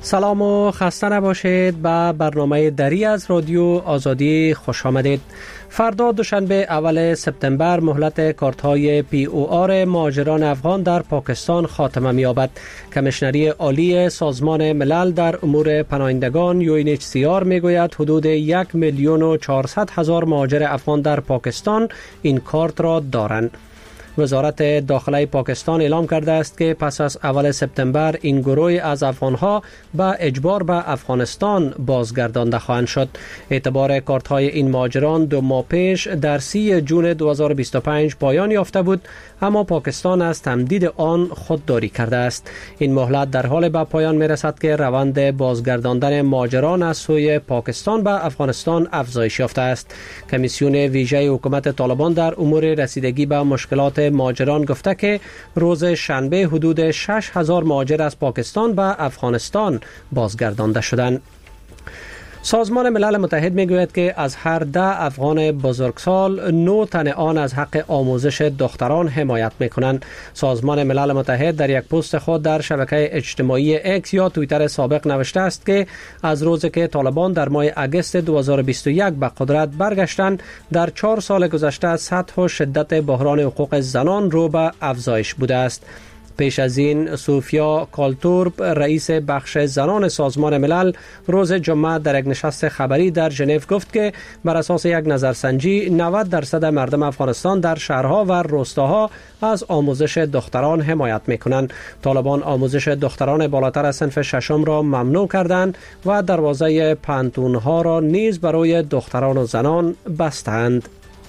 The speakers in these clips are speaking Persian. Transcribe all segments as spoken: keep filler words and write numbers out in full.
سلام و خسته نباشید. به برنامه دری از رادیو آزادی خوش آمدید. فردا دوشنبه اول سپتامبر مهلت کارت‌های پی او آر مهاجران افغان در پاکستان خاتمه می‌یابد. کمیشنری عالی سازمان ملل در امور پناهندگان یو ان اچ سی آر میگوید حدود یک میلیون و چهارصد هزار مهاجر افغان در پاکستان این کارت را دارند. وزارت داخله پاکستان اعلام کرده است که پس از اول سپتامبر این گروه از افغانها به اجبار به افغانستان بازگردانده خواهند شد. اعتبار کارت های این مهاجران دو ماه پیش در سی جون دو هزار و بیست و پنج پایان یافته بود، اما پاکستان از تمدید آن خودداری کرده است. این مهلت در حال به پایان می رسد که روند بازگرداندن مهاجران از سوی پاکستان به افغانستان افزایش یافته است. کمیسیون ویژه حکومت طالبان در امور رسیدگی به مشکلات مهاجران گفته که روز شنبه حدود شش هزار مهاجر از پاکستان به افغانستان بازگردانده شدند. سازمان ملل متحد میگوید که از هر ده افغان بزرگسال نه تن آن از حق آموزش دختران حمایت میکنند. سازمان ملل متحد در یک پست خود در شبکه اجتماعی اکس یا توییتر سابق نوشته است که از روزی که طالبان در ماه اگست دو هزار و بیست و یک به قدرت برگشتند، در چهار سال گذشته سطح و شدت بحران حقوق زنان رو به افزایش بوده است. پیش از این سوفیا کالتورپ رئیس بخش زنان سازمان ملل روز جمعه در یک نشست خبری در ژنو گفت که بر اساس یک نظرسنجی نود درصد مردم افغانستان در شهرها و روستاها از آموزش دختران حمایت میکنند. طالبان آموزش دختران بالاتر از صنف ششم را ممنوع کردند و دروازه پانتونها را نیز برای دختران و زنان بستند.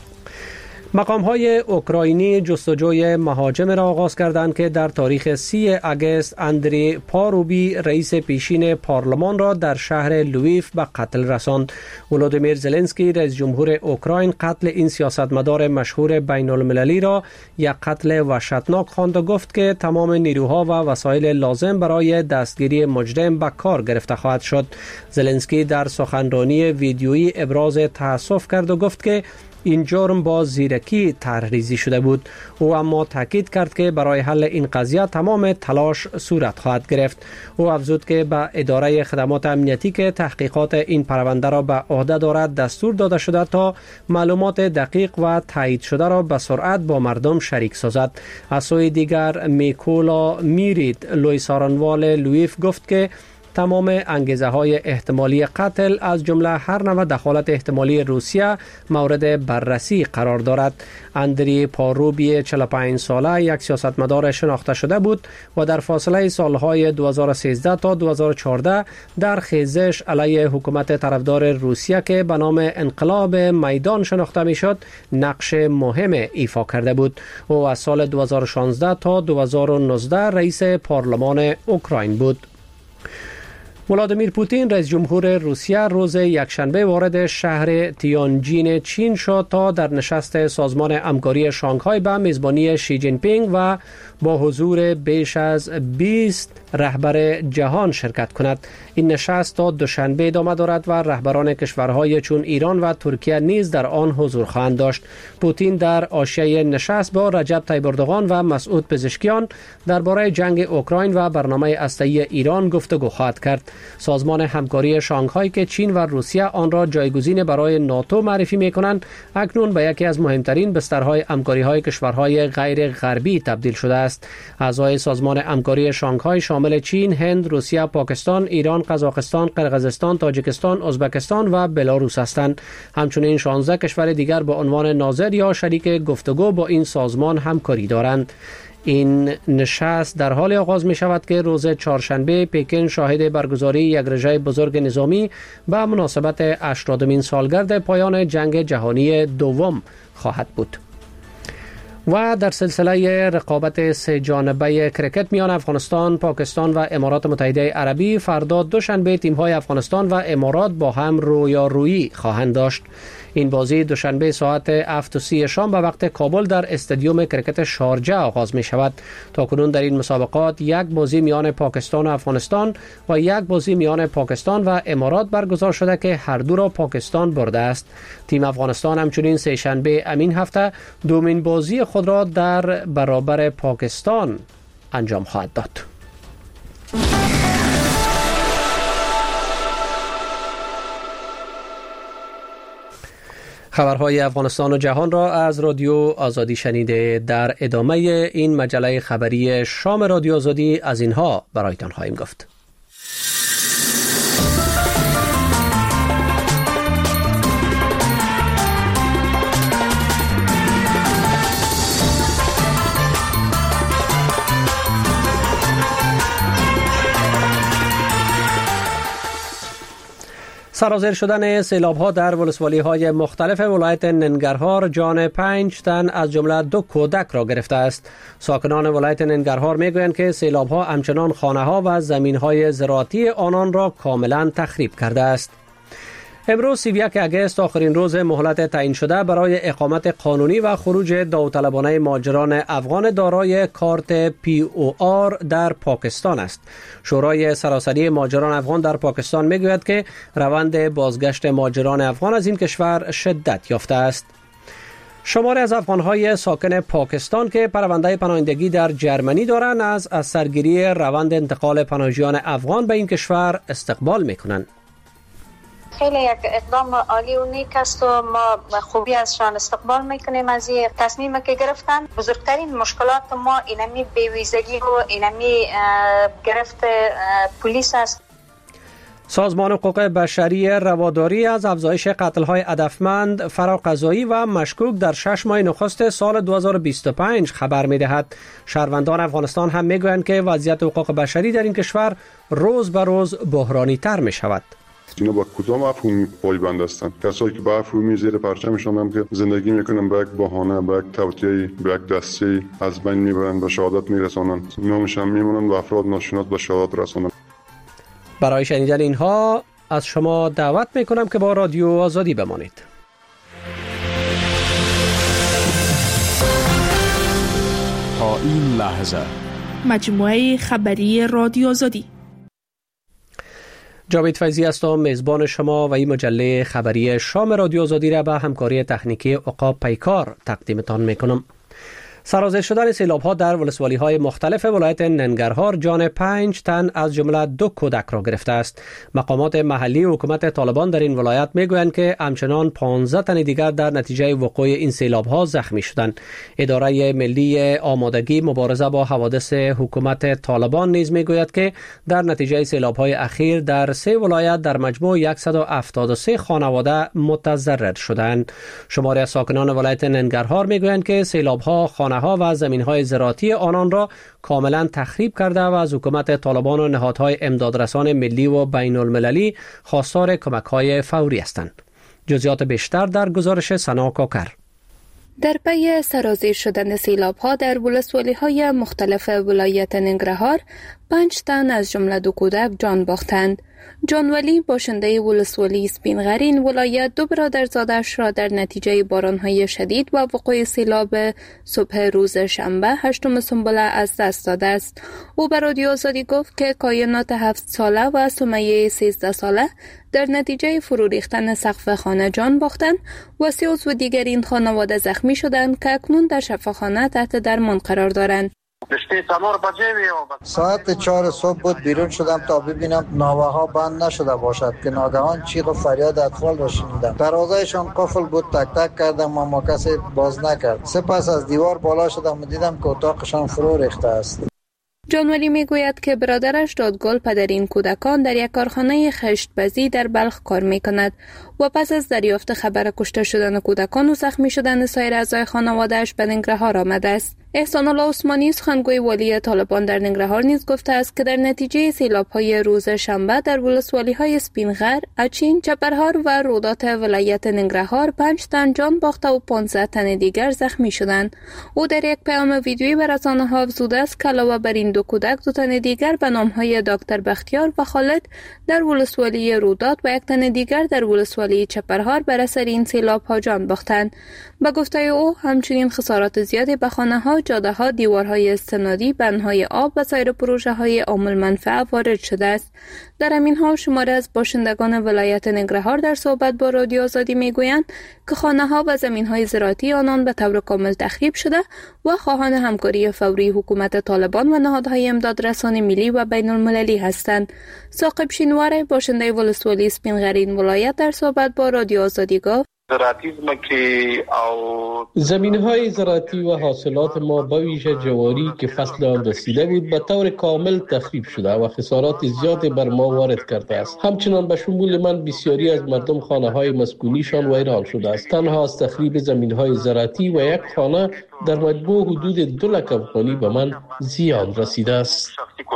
مقام های اوکراینی جستجوی مهاجم را آغاز کردند که در تاریخ سی اگست اندری پاروبی رئیس پیشین پارلمان را در شهر لویف به قتل رساند. ولودیمیر زلنسکی رئیس جمهور اوکراین قتل این سیاستمدار مشهور بین المللی را یک قتل وحشتناک خواند و گفت که تمام نیروها و وسایل لازم برای دستگیری مجرم به کار گرفته خواهد شد. زلنسکی در سخنرانی ویدیویی ابراز تأسف کرد و گفت که این جرم با زیرکی طرح‌ریزی شده بود. او اما تاکید کرد که برای حل این قضیه تمام تلاش صورت خواهد گرفت. او افزود که به اداره خدمات امنیتی که تحقیقات این پرونده را به عهده دارد دستور داده شده تا معلومات دقیق و تایید شده را به سرعت با مردم شریک سازد. از سوی دیگر میکولا میرید لویسارانوال لویف گفت که تمام انگیزه های احتمالی قتل از جمله هر نوع دخالت احتمالی روسیه مورد بررسی قرار دارد. اندری پاروبی چهل و پنج ساله یک سیاستمدار شناخته شده بود و در فاصله سالهای دو هزار و سیزده تا دو هزار و چهارده در خیزش علیه حکومت طرفدار روسیه که به نام انقلاب میدان شناخته میشد نقش مهم ایفا کرده بود. او از سال دو هزار و شانزده تا دو هزار و نوزده رئیس پارلمان اوکراین بود. ولادیمیر پوتین رئیس جمهور روسیه روز یکشنبه وارد شهر تیانجین چین شد تا در نشست سازمان همکاری شانگهای به میزبانی شی جین پینگ و با حضور بیش از بیست رهبر جهان شرکت کند. این نشست تا دوشنبه ادامه دارد و رهبران کشورهای چون ایران و ترکیه نیز در آن حضور خواهند داشت. پوتین در حاشیه نشست با رجب طیب اردوغان و مسعود پزشکیان درباره جنگ اوکراین و برنامه هسته‌ای ایران گفتگو خواهد کرد. سازمان همکاری شانگهای که چین و روسیه آن را جایگزین برای ناتو معرفی می‌کنند، اکنون به یکی از مهمترین بسترهای همکاری‌های کشورهای غیر غربی تبدیل شده است. اعضای سازمان همکاری شانگهای شامل چین، هند، روسیه، پاکستان، ایران، قزاقستان، قرقیزستان، تاجیکستان، ازبکستان و بلاروس هستند. همچنین شانزده کشور دیگر با عنوان ناظر یا شریک گفتگو با این سازمان همکاری دارند. این نشست در حال آغاز می شود که روز چهارشنبه پکن شاهد برگزاری یک رژه بزرگ نظامی به مناسبت هشتادمین سالگرد پایان جنگ جهانی دوم خواهد بود. و در سلسله رقابت سه جانبه کرکت میان افغانستان، پاکستان و امارات متحده عربی فردا دوشنبه تیم‌های افغانستان و امارات با هم رویارویی خواهند داشت. این بازی دوشنبه ساعت هفت و سی شام به وقت کابل در استادیوم کرکت شارجه آغاز می شود. تاکنون در این مسابقات یک بازی میان پاکستان و افغانستان و یک بازی میان پاکستان و امارات برگزار شده که هر دو را پاکستان برده است. تیم افغانستان همچنین سه شنبه امین هفته دومین بازی خود را در برابر پاکستان انجام خواهد داد. خبرهای افغانستان و جهان را از رادیو آزادی شنیده. در ادامه این مجله خبری شام رادیو آزادی از اینها برایتان خواهیم گفت. سرازیر شدن سیلاب‌ها در ولسوالی‌های مختلف ولایت ننگرهار جان پنج تن از جمله دو کودک را گرفته است. ساکنان ولایت ننگرهار می‌گویند که سیلاب‌ها همچنان خانه‌ها و زمین‌های زراعتی آنان را کاملا تخریب کرده است. امروز سی و یک اگست آخرین روز مهلت تعیین شده برای اقامت قانونی و خروج داوطلبانه مهاجران افغان دارای کارت پی او آر در پاکستان است. شورای سراسری مهاجران افغان در پاکستان میگوید که روند بازگشت مهاجران افغان از این کشور شدت یافته است. شماری از افغان‌های ساکن پاکستان که پرونده پناهندگی در جرمنی دارند از از سرگیری روند انتقال پناهجویان افغان به این کشور استقبال می‌کنند. خیلی یک اقدام عالی و نیک است و ما خوبی ازشان استقبال میکنیم. از این تصمیمی که گرفتن بزرگترین مشکلات ما اینمی بیویزگی و اینمی گرفت پلیس است. سازمان حقوق بشری رواداری از افزایش قتل‌های هدفمند، فراقضایی و مشکوک در شش ماه نخست سال دو هزار و بیست و پنج خبر می‌دهد. شهروندان افغانستان هم می‌گویند که وضعیت حقوق بشری در این کشور روز به روز بحرانی‌تر می‌شود. اینا با کدام مفهوم پایبند هستند؟ کسایی که با مفهومی زیر پرچمشان هم که زندگی میکنن به یک بهانه، به یک توطئه، به یک دسته از بین میبرند و شهادت میرسانند. نامش هم میمونند و افراد ناشناس به شهادت رسانند. برای شنیدن اینها از شما دعوت میکنم که با رادیو آزادی بمانید. تا این لحظه مجموعه خبری رادیو آزادی. جاوید فیضی هستم، میزبان شما و این مجله خبری شام رادیو آزادی را به همکاری تکنیکی عقاب پیکار تقدیمتان میکنم. سرازیر شدن سیلاب‌ها در ولسوالی‌های مختلف ولایت ننگرهار جان پنج تن از جمله دو کودک را گرفته است. مقامات محلی و حکومت طالبان در این ولایت میگویند که همچنان پانزده تن دیگر در نتیجه وقوع این سیلاب‌ها زخمی شدند. اداره ملی آمادگی مبارزه با حوادث حکومت طالبان نیز میگوید که در نتیجه سیلاب‌های اخیر در سه ولایت در مجموع صد و هفتاد و سه خانواده متضرر شدند. شماری از ساکنان ولایت ننگرهار میگویند که سیلاب‌ها خانه ها و زمین‌های زراعتی آنان را کاملا تخریب کرده و از حکومت طالبان و نهادهای امدادرسان ملی و بین المللی خواستار کمک‌های فوری هستند. جزئیات بیشتر در گزارش سنا کاکر. در پی سرازیر شدن سیلاب‌ها در ولسوالی‌های مختلف ولایت ننگرهار پنج تن از جمله دو کودک جان باختند. جان ولی باشنده ولسوالی سپینغرین ولایت دو برادرزادش را در نتیجه باران‌های شدید و وقوع سیلاب صبح روز شنبه هشتم سنبله از دست داده است. او به رادیو آزادی گفت که کائنات هفت ساله و سمیه سیزده ساله در نتیجه فرو ریختن سقف خانه جان باختند و سه عضو دیگر این خانواده زخمی شدند که اکنون در شفاخانه تحت درمان قرار دارند. ساعت چهار صبح بود بیرون شدم تا ببینم ناوه ها بند نشده باشد که ناگهان چیخ و فریاد اطفال را شنیدم. دروازه‌شان قفل بود، تک تک کردم اما کسی باز نکرد. سپس از دیوار بالا شدم و دیدم که اتاقشان فرو ریخته است. جان ولی می گوید که برادرش دادگل پدر این کودکان در یک کارخانه خشت‌بازی در بلخ کار می کند و پس از دریافت خبر کشته شدن کودکان و زخمی شدن سایر اعضای خانواده‌اش به ننگرهار آمده است. احسان الله عثمانی سخنگوی والی طالبان در ننگرهار نیز گفته است که در نتیجه سیلاب‌های روز شنبه در ولسوالی‌های سپینغر، اچین، چپرهار و رودات ولایت ننگرهار پنج تن جان باخته و پانزده تن دیگر زخمی شدند. او در یک پیام ویدیویی به رسانه‌ها افزوده است که علاوه بر این دو کودک، دو تن دیگر به نام‌های دکتر بختیار و خالد در ولسوالی رودات و یک تن دیگر در ولسوالی چپرهار بر اثر این سیلاب‌ها جان باختند. به گفته او همچنین خسارات زیادی به خانه‌ها، جاده‌ها، دیوارهای استنادی، بندهای آب و سایر پروژه‌های عامل منفعه وارد شده است. در همین حال شماری از باشندگان ولایت ننگرهار در صحبت با رادیو آزادی میگویند که خانه‌ها و زمین‌های زراعتی آنان به طور کامل تخریب شده و خواهان همکاری فوری حکومت طالبان و نهادهای امدادرسان ملی و بین المللی هستند. ثاقب شینواره باشنده ولسوالی سپینغرین ولایت در صحبت با رادیو آزادی گفت: زمین‌های زراعتی و حاصلات ما به ویژه جواری که فصل آن رسیده بود به طور کامل تخریب شده و خسارات زیادی بر ما وارد کرده است. همچنان به شمول من بسیاری از مردم خانه‌های مسکونیشان ویران شده است. تنها از تخریب زمین‌های زراعتی و یک خانه در مجموع حدود دو لک افغانی به من زیان رسیده است.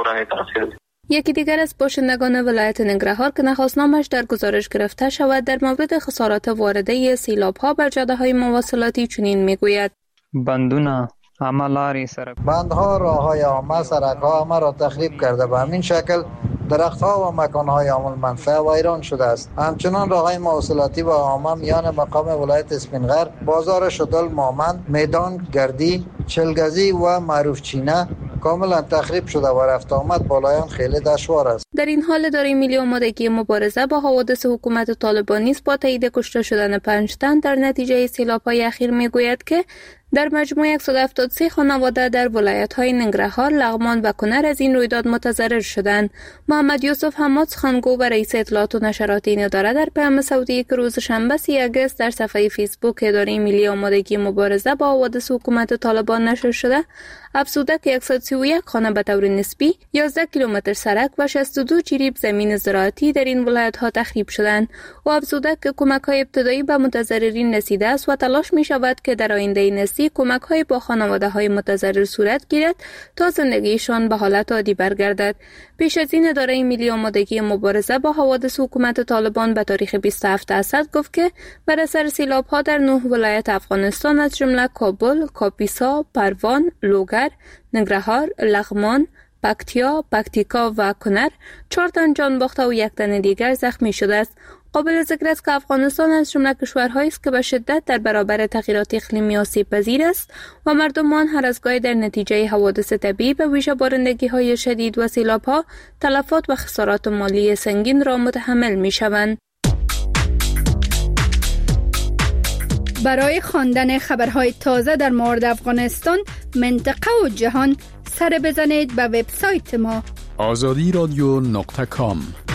یکی دیگر از باشندگان ولایت ننگرهار که نخواستنامش در گزارش گرفته شود در مورد خسارات وارده سیلاب‌ها بر جاده‌های مواصلاتی چنین میگوید: بندونه، عملاری سرک، بندها، راه‌های عامه، سرک‌ها همه را تخریب کرده. به همین شکل درخت‌ها و مکان‌های عامل منفعه ویران شده است. همچنان راه‌های مواصلاتی و عامه میان مقام ولایت اسفندیار، بازار شدل مامند، میدان گردی، چلگزی و معروف چینه کاملا تخریب شده و رفت آمد بالایان خیلی دشوار است. در این حال اداره ملی آمادگی مبارزه با حوادث حکومت طالبانی با تایید کشته شدن پنج تن در نتیجه سیلاب‌های اخیر میگوید که در مجموع صد و هفتاد و سه خانواده در ولایت‌های ننگرهار، لغمان و کنر از این رویداد متضرر شدند. محمد یوسف حماد سخنگو و رئیس اطلاعات و نشرات این اداره در پیام صوتی که روز شنبه سی آگوست در صفحه فیسبوک اداره ملی آمادگی مبارزه با حوادث حکومت طالبان نشر شده، افزوده که صد و سی و یک خانه به طور نسبی، یازده کیلومتر سرک و شصت و دو جریب زمین زراعتی در این ولایت‌ها تخریب شدند و افزوده که کمک‌های ابتدایی به متضررین رسیده است و تلاش می‌شود که در آینده نزدیک کمک‌های با خانواده‌های متضرر صورت گیرد تا زندگیشان به حالت عادی برگردد. پیش از این اداره ملی آمادگی مبارزه با حوادث حکومت طالبان به تاریخ بیست و هفت اسد گفت که بر اثر سیلاب‌ها در نه ولایت افغانستان از جمله کابل، کاپیسا، پروان، لوگر، ننگرهار، لغمان، پکتیا، پکتیکا و کنر چهار تن جان باخته و یک تن دیگر زخمی شده است. قابل ذکر است که افغانستان از جمله کشورهایی است که به شدت در برابر تغییرات اقلیمی آسیب پذیر است و مردمان هر از گاهی در نتیجه حوادث طبیعی به ویژه بارندگی‌های شدید و سیلاب‌ها تلفات و خسارات مالی سنگین را متحمل می‌شوند. برای خواندن خبرهای تازه در مورد افغانستان، منطقه و جهان سر بزنید به وبسایت ما آزادی رادیو نقطه کام.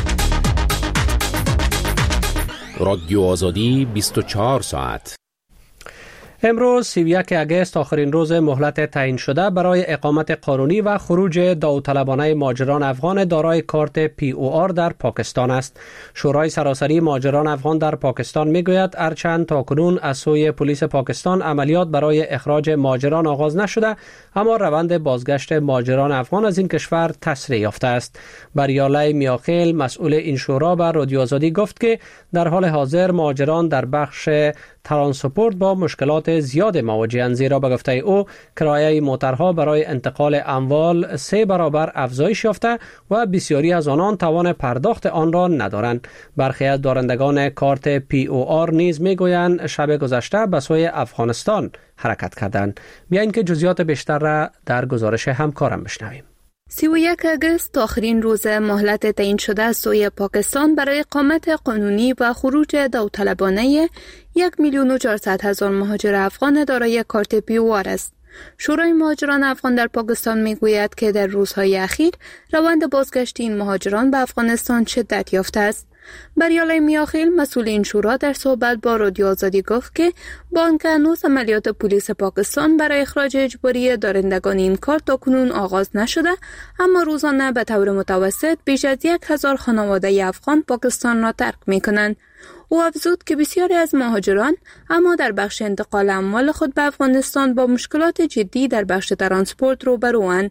رادیو آزادی بیست و چهار ساعت. امروز سی و یک آگوست آخرین روز مهلت تعیین شده برای اقامت قانونی و خروج داوطلبانه مهاجران افغان دارای کارت پی او آر در پاکستان است. شورای سراسری مهاجران افغان در پاکستان میگوید هرچند تاکنون از سوی پلیس پاکستان عملیات برای اخراج مهاجران آغاز نشده، اما روند بازگشت مهاجران افغان از این کشور تسریع یافته است. بریاله میاخیل مسئول این شورا به رادیو آزادی گفت که در حال حاضر مهاجران در بخش ترانسپورت با مشکلات زیاد مواجه‌اند، زیرا به گفته او کرایه موترها برای انتقال اموال سه برابر افزایش یافته و بسیاری از آنان توان پرداخت آن را ندارند. برخی از دارندگان کارت پی او آر نیز میگویند شب گذشته به سوی افغانستان حرکت کردند. بیاین که جزئیات بیشتر را در گزارش همکارم بشنویم. سی و یک آگوست آخرین روز مهلت تعیین شده از سوی پاکستان برای اقامت قانونی و خروج داوطلبانه یک میلیون و چهارصد هزار مهاجر افغان دارای کارت پی او آر است. شورای مهاجران افغان در پاکستان میگوید که در روزهای اخیر روند بازگشت این مهاجران به افغانستان شدت یافته است. بریاله میاخیل مسئول این شورا در صحبت با رادیو آزادی گفت که با آنکه هنوز عملیات پلیس پاکستان برای اخراج اجباری دارندگان این کارت تاکنون آغاز نشده، اما روزانه به طور متوسط بیش از یک هزار خانواده افغان پاکستان را ترک می‌کنند. او افزود که بسیاری از مهاجران اما در بخش انتقال اموال خود به افغانستان با مشکلات جدی در بخش ترانسپورت روبروند.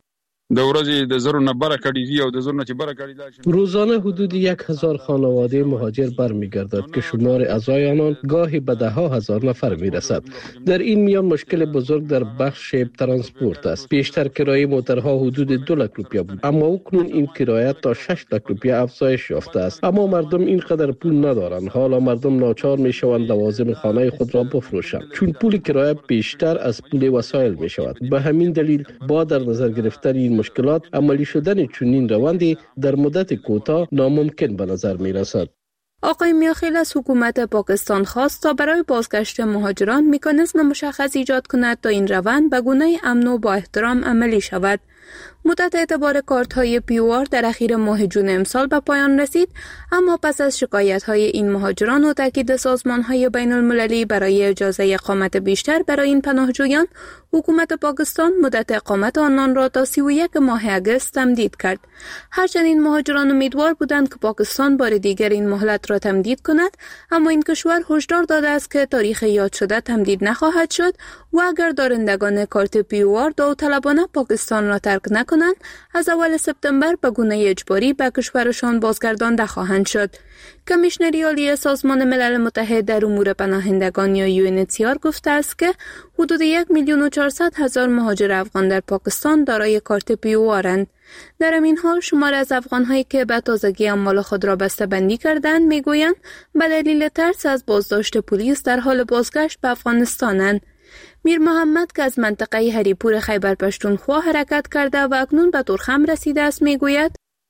روزانه حدود یک هزار خانواده مهاجر برمیگردد که شمار اعضای آنان گاهی به ده ها هزار نفر میرسد. در این میان مشکل بزرگ در بخش ترانسپورت است. پیشتر کرایه موترها حدود دو لک روپیه بود، اما اکنون این کرایه تا شش لک روپیه افزایش یافته است. اما مردم اینقدر پول ندارند. حالا مردم ناچار میشوند لوازم خانه خود را بفروشند، چون پول کرایه بیشتر از پول وسایل میشود. به همین دلیل با در نظر گرفتن این مشکلات عملی شدن چنین روندی در مدت کوتاه ناممکن به نظر می رسد. آقای میاخیل از حکومت پاکستان خواست تا برای بازگشت مهاجران مکانیزم مشخص ایجاد کند تا این روند به گونه امن و با احترام عملی شود. مدت اعتبار کارت های پی او آر در اخیر ماه جون امسال به پایان رسید، اما پس از شکایت های این مهاجران و تاکید سازمان های بین المللی برای اجازه اقامت بیشتر برای این پناهجویان، حکومت پاکستان مدت اقامت آنان را تا سی و یک ماه اگست تمدید کرد. هرچند این مهاجران امیدوار بودند که پاکستان بار دیگر این مهلت را تمدید کند، اما این کشور هشدار داده است که تاریخ یاد شده تمدید نخواهد شد و اگر دارندگان کارت پی او آر داوطلبانه پاکستان را ترک نکنند، از اول سپتامبر به گونه اجباری به کشورشان بازگردانده خواهند شد. کمیشنری عالی سازمان ملل متحد در امور پناهندگان یا یو ان اچ سی آر گفته است که حدود یک میلیون و چهارصد هزار مهاجر افغان در پاکستان دارای کارت پی او آرند. در این حال شمار از افغان‌هایی که به تازگی اموال خود را بسته‌بندی کردند میگویند به دلیل ترس از بازداشت پلیس در حال بازگشت به افغانستانند. میر محمد که از منطقه هریپور خیبر پشتونخوا حرکت کرده و اکنون به تورخم رسیده است میگوید: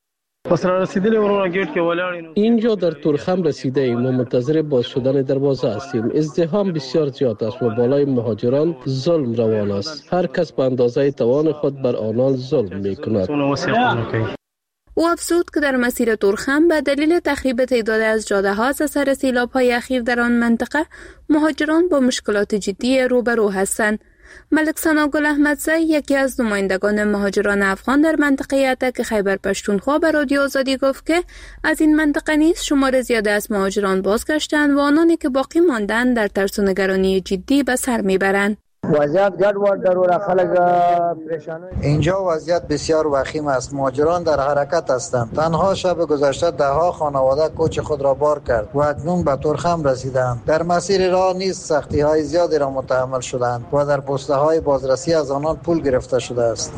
اینجا در تورخم رسیده ایم و منتظر باز شدن دروازه هستیم. ازدحام بسیار زیاد است و بالای مهاجران ظلم روان است. هر کس به اندازه توان خود بر آنان ظلم می کند. او افزود که در مسیر تورخم به دلیل تخریب تعداد از جاده ها از اثر سیلاب های اخیر در آن منطقه مهاجران با مشکلات جدی روبرو هستند. ملک ثنا گل احمدزی، یکی از نمایندگان مهاجران افغان در منطقه اتک خیبر پشتونخوا، به رادیو آزادی گفت که از این منطقه نیز شمار زیاده از مهاجران بازگشتند و آنانی که باقی ماندند در ترس و نگرانی جدی به سر میبرند. وضعیت گډوډ دروره خلک پریشان. اینجا وضعیت بسیار وخیم است. مهاجران در حرکت هستند. تنها شب گذشته ده ها خانواده کوچ خود را بار کرد و اکنون به تورخم رسیدند. در مسیر راه نیز سختی های زیادی را متحمل شدند و در پسته های بازرسی از آنان پول گرفته شده است.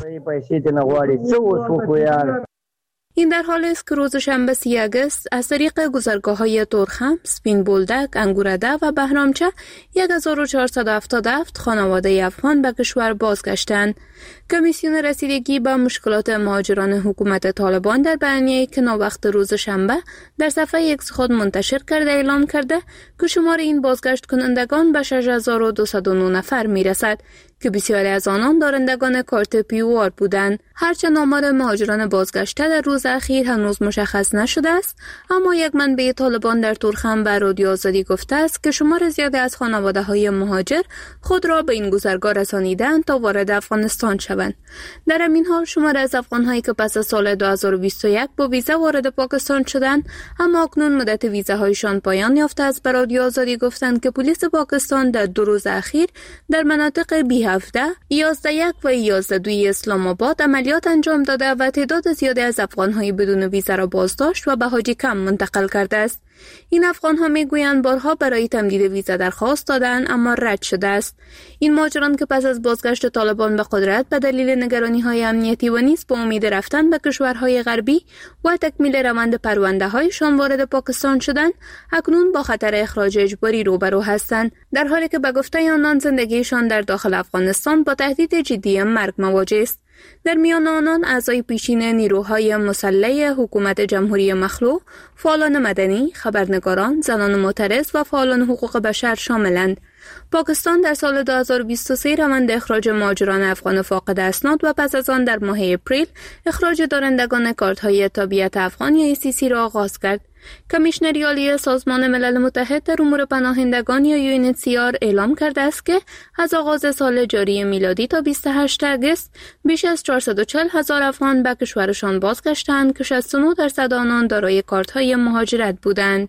این در حالی است که روز شنبه سی اگست از طریق گذرگاه‌های تورخم، سپین بولدک، انگورده و بهرامچه هزار و چهارصد و هفتاد و هفت خانواده افغان به کشور بازگشتند. کمیسیون رسیدگی به مشکلات مهاجران حکومت طالبان در بیانیه‌ای که ناوقت روز شنبه در صفحه ایکس خود منتشر کرده اعلام کرده که شمار این بازگشت کنندگان به شش هزار و دویست و نه نفر میرسد که بسیاری از آنان دارندگان کارت پی او آر بودند. هرچند آمار مهاجران بازگشته در روز اخیر هنوز مشخص نشده است، اما یک منبع طالبان در تورخم به رادیو آزادی گفته است که شمار زیادی از خانواده‌های مهاجر خود را به این گذرگاه رسانیدند تا وارد افغانستان شوند. در همین حال شمار از افغان‌هایی که پس از سال دو هزار و بیست و یک با ویزا وارد پاکستان شدند اما اکنون مدت ویزاهایشان پایان یافته است، به رادیو آزادی گفتند که پلیس پاکستان در دو روز اخیر در مناطق بی هفده، یازده یک و یازده دو اسلام آباد عملیات انجام داده و تعداد زیادی از افغان‌های بدون ویزا را بازداشت و به حاجی کم منتقل کرده است. این افغان‌ها میگویند بارها برای تمدید ویزا درخواست دادند اما رد شده است. این مهاجران که پس از بازگشت طالبان به قدرت به دلیل نگرانی‌های امنیتی و نیز با امید رفتن به کشورهای غربی و تکمیل روند پرونده‌هایشان وارد پاکستان شدند، اکنون با خطر اخراج اجباری روبرو هستند، در حالی که به گفته آنان زندگیشان در داخل افغانستان با تهدید جدی مرگ مواجه است. در میان آنان اعضای پیشین نیروهای مسلح حکومت جمهوری مخلوع، فعالان مدنی، خبرنگاران، زنان معترض و فعالان حقوق بشر شاملند. پاکستان در سال دو هزار و بیست و سه روند اخراج مهاجران افغان فاقد اسناد و پس از آن در ماه اپریل اخراج دارندگان کارت‌های تابعیت افغان یا ای سی سی را آغاز کرد. کمیشنری عالی سازمان ملل متحد در امور پناهندگان یا یو ان اچ سی آر اعلام کرده است که از آغاز سال جاری میلادی تا بیست و هشتم اگست بیش از چهارصد و چهل هزار افغان به کشورشان بازگشتند که شصت و نه درصد آنان دارای کارت‌های مهاجرت بودند.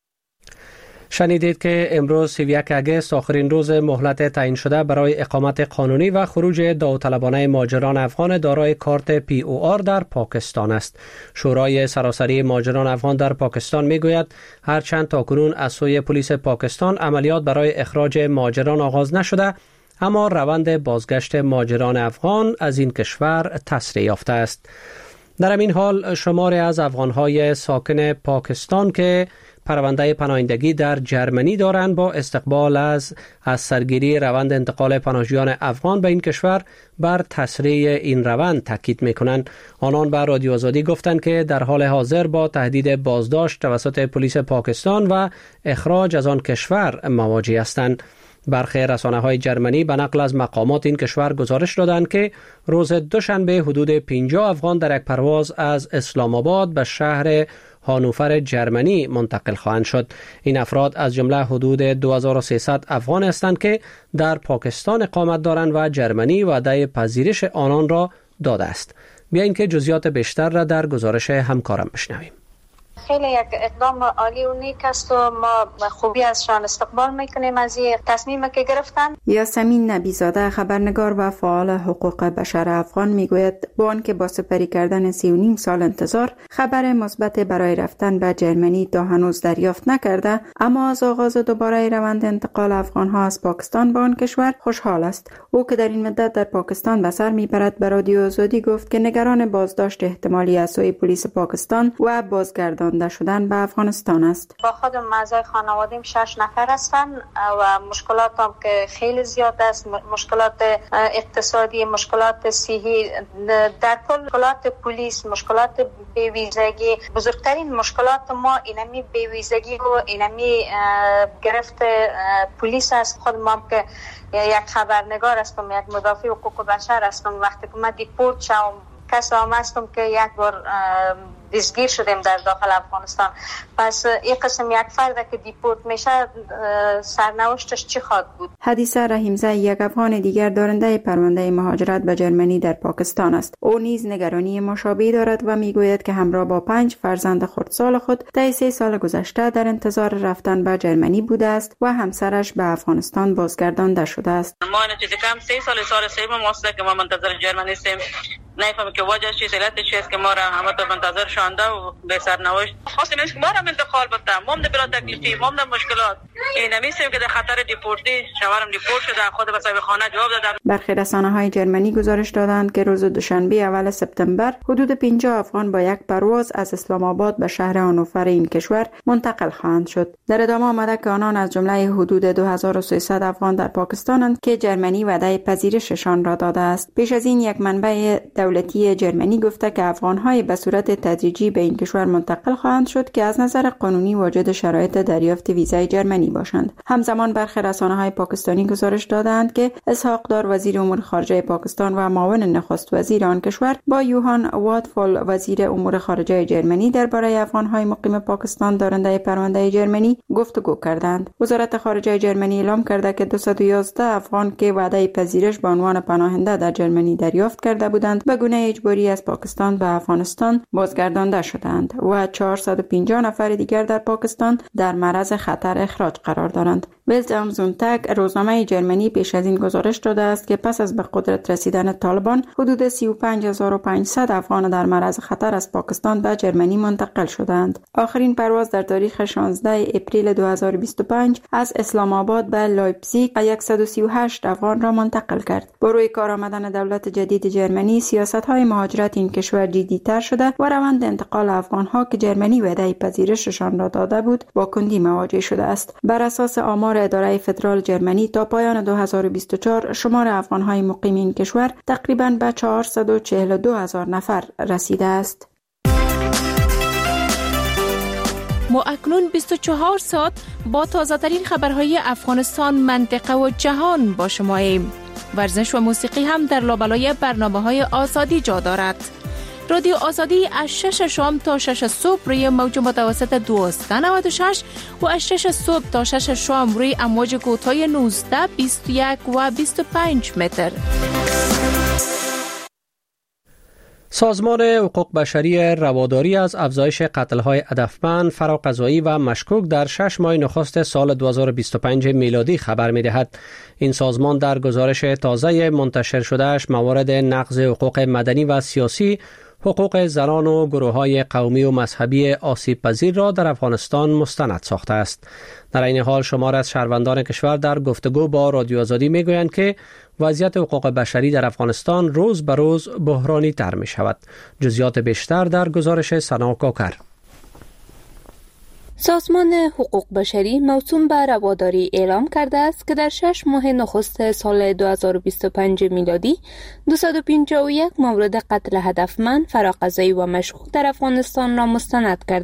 شنیدید که امروز سی و یک اگست آخرین روز مهلت تعیین شده برای اقامت قانونی و خروج داوطلبانه مهاجران افغان دارای کارت پی او آر در پاکستان است. شورای سراسری مهاجران افغان در پاکستان میگوید هرچند تاکنون از سوی پلیس پاکستان عملیات برای اخراج مهاجران آغاز نشده، اما روند بازگشت مهاجران افغان از این کشور تسریع یافته است. در همین حال شماری از افغان‌های ساکن پاکستان که پرونده پناهندگی در جرمنی دارند با استقبال از از سرگیری روند انتقال پناهجویان افغان به این کشور بر تسریع این روند تاکید می‌کنند. آنان به رادیو آزادی گفتند که در حال حاضر با تهدید بازداشت توسط پلیس پاکستان و اخراج از آن کشور مواجه هستند. برخی رسانه‌های جرمنی به نقل از مقامات این کشور گزارش دادند که روز دوشنبه حدود پنجاه افغان در یک پرواز از اسلام آباد به شهر هانوفر جرمنی منتقل خواهند شد. این افراد از جمله حدود دو هزار و سیصد افغان هستند که در پاکستان اقامت دارند و جرمنی وعده پذیرش آنان را داده است. بیایید که جزئیات بیشتر را در گزارش همکارم بشنویم. خیلی یک اقدام عالی و نیک است و ما خوبی ازشان استقبال میکنیم از این تصمیمی که گرفتن. یاسمین نبیزاده خبرنگار و فعال حقوق بشر افغان میگوید با آنکه با سپری کردن سی و نیم سال انتظار خبر مثبت برای رفتن به جرمنی تا هنوز دریافت نکرده، اما از آغاز دوباره روند انتقال افغان ها از پاکستان به آن کشور خوشحال است. او که در این مدت در پاکستان به سر میبرد به رادیو آزادی گفت که نگران بازداشت احتمالی از سوی پلیس پاکستان و بازگردان شدن به افغانستان است. با خودم اعضای خانواده‌ام شش نفر هستن و مشکلات هم که خیلی زیاد است، مشکلات اقتصادی، مشکلات صحی، در کل مشکلات پلیس، مشکلات بیویزگی. بزرگترین مشکلات ما اینمی بیویزگی و اینمی گرفت پلیس است. خود ما که یک خبرنگار هستم، یک مدافع حقوق بشر هستم، وقتی که من دیپورت شدم کس هم هستم که یک بار دستگیر شدیم در داخل افغانستان. پس این قسم یک فرد که دیپورت میشه سرنوشتش چی خواهد بود؟ حدیثه رحیمزه یک افغان دیگر دارنده پرونده مهاجرت به جرمنی در پاکستان است. او نیز نگرانی مشابهی دارد و میگوید که همراه با پنج فرزند خردسال خود طی سه سال گذشته در انتظار رفتن به جرمنی بوده است و همسرش به افغانستان بازگردانده شده است. ما نتیجه کم سه سال سال سوم ماست که ما منتظر جرمنی هستیم. نفهمم که وجه چیه، علت چیه است که ما را همه تو منتظر شانده و به سرنوشت خواستیم که ما را انتقال بدم. ما هم بلا تکلیفی، ما هم مشکلات. این نمیسیم که در خطر دیپورتی شوهرم دیپورت شده، خود به صاحب خانه جواب دادم. برخی رسانه‌های جرمنی گزارش دادند که روز دوشنبه اول سپتامبر حدود پنجاه افغان با یک پرواز از اسلام آباد به شهر هانوفر این کشور منتقل خواهند شد. در ادامه آمده که آنان از جمله حدود دو هزار و سیصد افغان در پاکستانند که جرمنی وعده پذیرششان را داده است. پیش از این یک منبع دولتی جرمنی گفته که افغان‌های به صورت تدریجی به این کشور منتقل خواهند شد که از نظر قانونی واجد شرایط دریافت ویزای جرمنی باشند. همزمان برخی رسانه‌های پاکستانی گزارش دادند که اسحاق دار وزیر امور خارجه پاکستان و معاون نخست وزیر آن کشور با یوهان واتفول وزیر امور خارجه جرمنی درباره افغان‌های مقیم پاکستان دارنده پرونده جرمنی گفتگو کردند. وزارت خارجه جرمنی اعلام کرده که دویست و یازده افغان که وعده پذیرش به عنوان پناهنده در جرمنی دریافت کرده بودند به گونه اجباری از پاکستان به افغانستان بازگردانده شدند و چهارصد و پنجاه نفر دیگر در پاکستان در معرض خطر اخراج قرار دارند. ولت ام زونتاگ روزنامه جرمنی پیش از این گزارش داده است که پس از به قدرت رسیدن طالبان حدود سی و پنج هزار و پانصد افغان در معرض خطر از پاکستان به جرمنی منتقل شدند. آخرین پرواز در تاریخ شانزده اپریل دو هزار و بیست و پنج از اسلام آباد به لایپزیگ صد و سی و هشت افغان را منتقل کرد. با روی کار آمدن دولت جدید جرمنی سیاست‌های مهاجرت این کشور جدی‌تر شده و روند انتقال افغان‌ها که جرمنی وعده پذیرششان را داده بود با کندی مواجه شده است. بر اساس آمار اداره فدرال جرمنی تا پایان دو هزار و بیست و چهار شمار افغان‌های مقیم این کشور تقریباً به چهارصد و چهل و دو هزار نفر رسیده است. ما اکنون بیست و چهار ساعت با تازه‌ترین خبرهای افغانستان، منطقه و جهان با شماییم. ورزش و موسیقی هم در لابلای برنامه‌های آزادی جا دارد. رادیو آزادی از شش شام تا شش صبح روی موج متوسط دویست و نود و شش و از شش صبح تا شش شام روی امواج کوتاه نوزده، بیست و یک و بیست و پنج متر. سازمان حقوق بشری رواداری از افزایش قتل‌های هدفمند، فراقضایی و مشکوک در شش ماه نخست سال دو هزار و بیست و پنج میلادی خبر می‌دهد. این سازمان در گزارش تازه منتشر شدهش موارد نقض حقوق مدنی و سیاسی، حقوق زنان و گروه‌های قومی و مذهبی آسیب پذیر را در افغانستان مستند ساخته است. در این حال شمار از شهروندان کشور در گفتگو با رادیو آزادی میگویند که وضعیت حقوق بشری در افغانستان روز به روز بحرانی تر می شود. جزئیات بیشتر در گزارش سنا کاکر. سازمان حقوق بشری موسوم به رواداری اعلام کرده است که در شش ماه نخست سال دو هزار و بیست و پنج میلادی دویست و پنجاه و یک مورد قتل هدفمند، فراقضایی و مشکوک در افغانستان را مستند کرده است.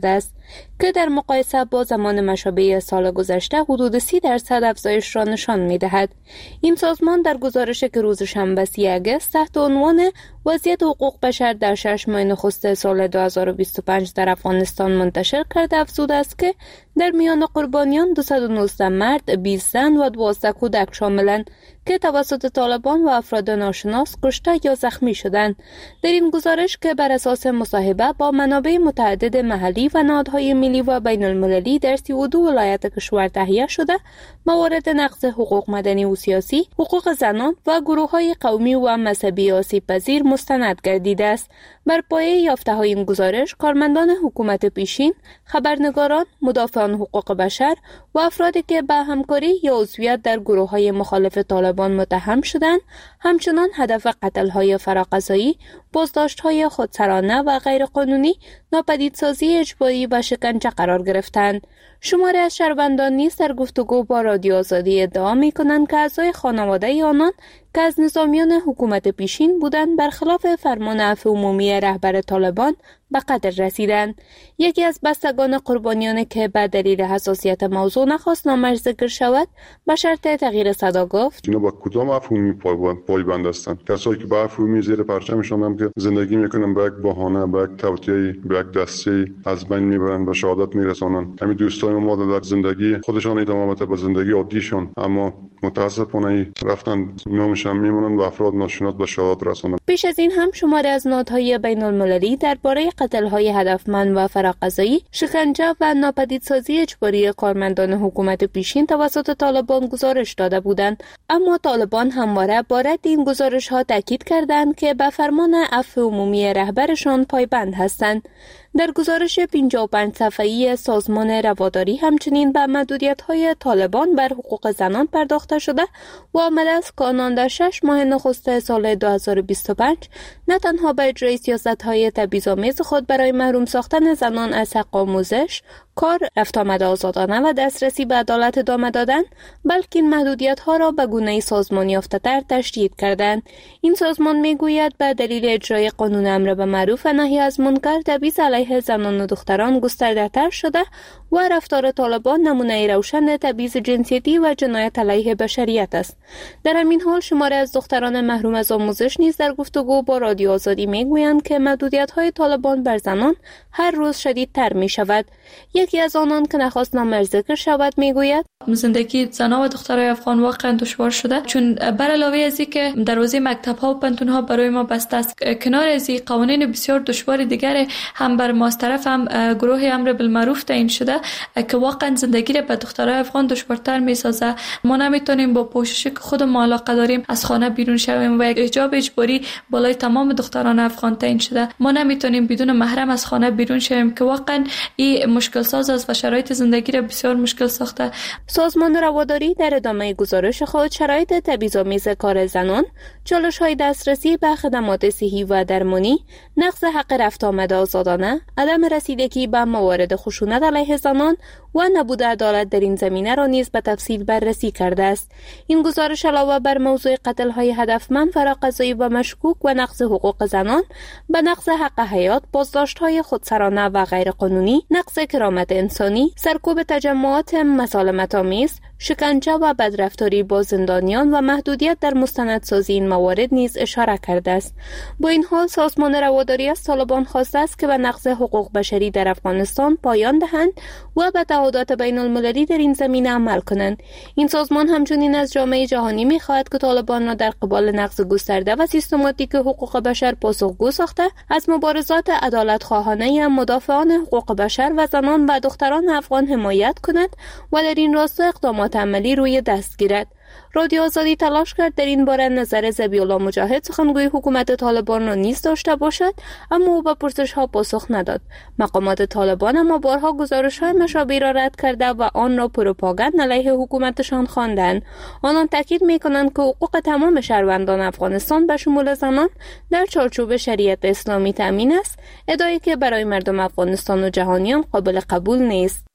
که در مقایسه با زمان مشابه سال گذشته حدود سی درصد افزایش را نشان می‌دهد. این سازمان در گزارشی که روز شنبه سی آگوست تحت عنوان وضعیت حقوق بشر در شش ماه نخست سال دو هزار و بیست و پنج در افغانستان منتشر کرده افزوده است که در میان قربانیان دویست و نوزده مرد، بیست زن و دوازده کودک شاملند که توسط طالبان و افراد ناشناس کشته یا زخمی شدند. در این گزارش که بر اساس مصاحبه با منابع متعدد محلی و نهادهای ملی و بین المللی در سی و دو ولایت کشور تهیه شده، موارد نقض حقوق مدنی و سیاسی، حقوق زنان و گروه‌های قومی و مذهبی آسیب پذیر مستند گردیده است. بر پایه یافته‌های این گزارش، کارمندان حکومت پیشین، خبرنگاران، مدافعان حقوق بشر و افرادی که به همکاری یا عضویت در گروه‌های مخالف طالبان متهم شدند، همچنان هدف قتل‌های فراقضایی، بازداشت‌های خودسرانه و غیرقانونی، ناپدیدسازی اجباری و شکنجه قرار گرفتند. شماری از شهروندان نیز در گفتگو با رادیو آزادی ادعا می‌کنند که اعضای خانواده آنان که از نظامیان حکومت پیشین بودند برخلاف فرمان عفو عمومی رهبر طالبان به قتل رسیدند. یکی از بستگان قربانیان که به دلیل حساسیت موضوع نخواست نامش ذکر شود به شرط تغییر صدا گفت: اینا با کدام عفو عمومی پایبند هستند؟ کسایی که به عفو عمومی زیر پرچمشان هم که زندگی میکنن به یک بهانه، به یک توطئه، به یک دسته از بین میبرن، به شهادت میرسانن. همین دوستای ما در زندگی خودشان ادامه بده به زندگی عادیشان، اما متاسفانه رفتن نامش هم میمونن و افراد ناشناس به شهادت رساندن. پیش از این هم شماری از نهادهای بین المللی درباره قتل‌های هدفمند و فراقضایی، شکنجه و ناپدیدسازی اجباری کارمندان حکومت پیشین توسط طالبان گزارش داده بودند، اما طالبان همواره با رد این گزارش‌ها تاکید کردند که به فرمان عفو عمومی رهبرشان پایبند هستند. در گزارش پنجاه و پنج صفحه‌ای سازمان رواداری همچنین به محدودیت‌های طالبان بر حقوق زنان پرداخته شده و آمده است که آنان در شش ماه نخست سال دو هزار و بیست و پنج نه تنها به اجرای سیاست‌های تبعیض‌آمیز خود برای محروم ساختن زنان از حق آموزش، کار، رفت آمد آزادانه و دسترسی به عدالت ادامه دادند، بلکه این محدودیت‌ها را به گونه‌ای سازمان یافته‌تر تشدید کردند. این سازمان می‌گوید به دلیل اجرای قانون امر به معروف و نهی از منکر، تبعیض علیه زنان و دختران گسترده‌تر شده و رفتار طالبان نمونه روشن تبعیض جنسیتی و جنایت علیه بشریت است. در همین حال شماری از دختران محروم از آموزش نیز در گفتگو با رادیو آزادی می‌گویند که محدودیت‌های طالبان بر زنان هر روز شدیدتر می‌شود. یکی از آنان که نخواست نامش ذکر شود میگوید: زندگی زنان و دخترای افغان واقعا دشوار شده، چون بر علاوه از اینکه دروازه مکتب‌ها و پنتون‌ها برای ما بسته است، کنار از این قوانین بسیار دشوار دیگر هم بر ما از طرف هم گروه امر بالمعروف تعیین شده که واقعا زندگی را به دخترای افغان دشوارتر می‌سازه. ما نمیتونیم با پوششی که خود ما علاقه داریم از خانه بیرون شویم و یک حجاب اجباری بالای تمام دختران افغان تعیین شده. ما نمیتونیم بدون محرم از خانه بیرون شویم که واقعا این مشکل ساز است و شرایط زندگی را بسیار مشکل ساخته. سازمان رواداری در ادامه گزارش خود شرایط تبعیض‌آمیز کار زنان، چالش‌های دسترسی به خدمات صحی و درمانی، نقض حق رفت آمد آزادانه، عدم رسیدگی به موارد خشونت علیه زنان و نبود عدالت در این زمینه را نیز به تفصیل بررسی کرده است. این گزارش علاوه بر موضوع قتل‌های هدفمند، فراقضایی و مشکوک و نقض حقوق زنان، به نقض حق حیات، بازداشت‌های خودسرانه و غیرقانونی، نقض کرامت انسانی، سرکوب تجمعات مسالمت‌آمیز، شکنجه و بدرفتاری با زندانیان و محدودیت در مستندسازی این موارد نیز اشاره کرده است. با این حال سازمان رواداری از طالبان خواسته است که به نقض حقوق بشری در افغانستان پایان دهند و به تعهدات بین المللی در این زمینه عمل کنند. این سازمان همچنین از جامعه جهانی می‌خواهد که طالبان را در قبال نقض گسترده و سیستماتیک حقوق بشر پاسخگو ساخته از مبارزات عدالت‌خواهانه مدافعان حقوق بشر و زنان و دختران افغان حمایت کند و در این راستا اقدامات عملی روی دست گیرد. رادیو آزادی تلاش کرد در این باره نظر ذبیح‌الله مجاهد، سخنگوی حکومت طالبان را نیز داشته باشد، اما او به پرسش‌ها پاسخ نداد. مقامات طالبان اما بارها گزارش‌های مشابه را رد کرده و آن را پروپاگاند علیه حکومتشان خواندند. آنان تاکید می‌کنند که حقوق تمام شهروندان افغانستان به شمول زنان در چارچوب شریعت اسلامی تامین است، ادعایی که برای مردم افغانستان و جهانیان قابل قبول نیست.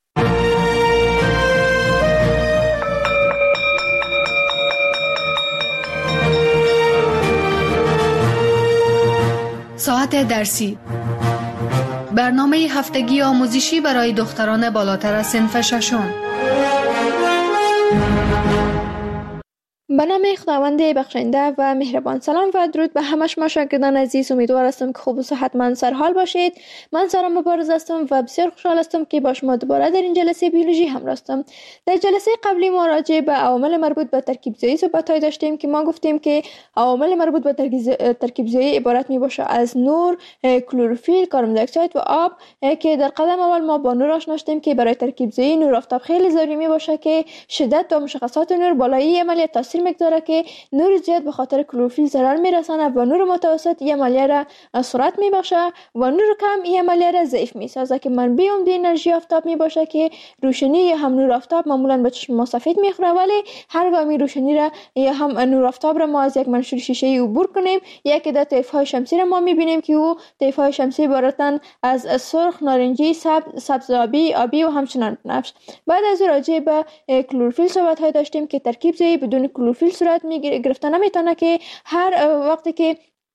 ساعت درسی برنامه هفتگی آموزشی برای دختران بالاتر از صنف ششم. به نام خداوند بخشنده و مهربان. سلام و درود به همه شما شاگردان عزیز. امیدوار هستم که خوب و صحتمند سرحال باشید. من سارا مبارز هستم و بسیار خوشحال هستم که با شما دوباره در این جلسه بیولوژی همراه هستم. در جلسه قبلی ما راجع به عوامل مربوط به ترکیب زایی صحبت داشتیم که ما گفتیم که عوامل مربوط به ترکیب زایی عبارت می باشه از نور، کلروفیل، کربن دی اکساید و آب که در قدم اول ما با نور آشنا شدیم که برای ترکیب زایی نور آفتاب خیلی ضروری می باشه که شدت و مشخصات نور بالایی عملیات تاثیر مقداره که نور زیاد به خاطر کلروفیل ضرر میرسانه و نور متوسط این عملیه را سرعت میبخشه و نور کم این عملیه را ضعیف میسازه که منبع عمده انرژی آفتاب میباشه که روشنی یا هم نور آفتاب معمولا به چشم ما سفید میخوره، ولی هرگاه می روشنی را یا هم نور آفتاب را ما از یک منشور شیشه‌ای عبور کنیم یا که در طیف های شمسی را ما میبینیم که او طیف های شمسی عبارتن از سرخ، نارنجی، سبز، سبز آبی، آبی و همچنان بنفش. بعد از راجع به کلروفیل صحبت های داشتیم که ترکیب زایی بدون کلروفیل صورت می گرفته نمیتونه که هر وقتی که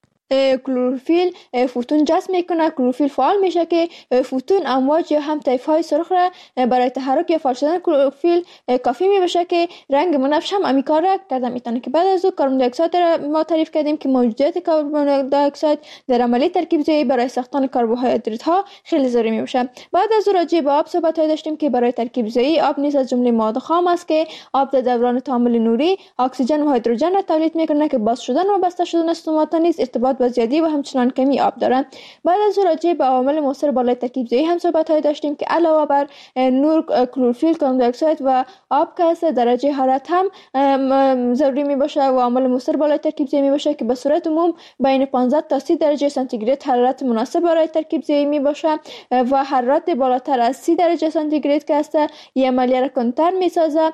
کلروفیل فوتون جذب میکنه، کلروفیل فعال میشه که فوتون امواج یا هم طیف های سرخ را برای تحرک یا فعال شدن کلروفیل کافی میبشه که رنگ بنفش هم امی کار را کرده میتونه. که بعد از او کربن دی اکساید را ما تعریف کردیم که موجودیت کربن دی اکساید در عملیه ترکیب زایی برای ساختن کربوهیدرات ها خیلی ضروری میبشه. بعد از او راجع به آب صحبت داشتیم که برای ترکیب زایی آب نیز از جمله مواد خام است که آب در دوران تعامل نوری اکسیژن و هیدروژن را تولید میکنه که باز شدن و بسته شدن استومات نیز ارتباط با زیادی و همچنان کمی آب دارند. بعد از راجع به عوامل مؤثر بالای ترکیب زایی هم صحبت های داشتیم که علاوه بر نور، کلروفیل، کربن دی اکساید و آب که درجه حرارت هم ضروری می باشه و عامل مؤثر بالای ترکیب زایی می باشه که به صورت عموم بین پانزده تا سی درجه سانتیگراد حرارت مناسب برای ترکیب زایی می باشه و حرارت بالاتر از سی درجه سانتیگراد که است این عملیه را کندتر می سازه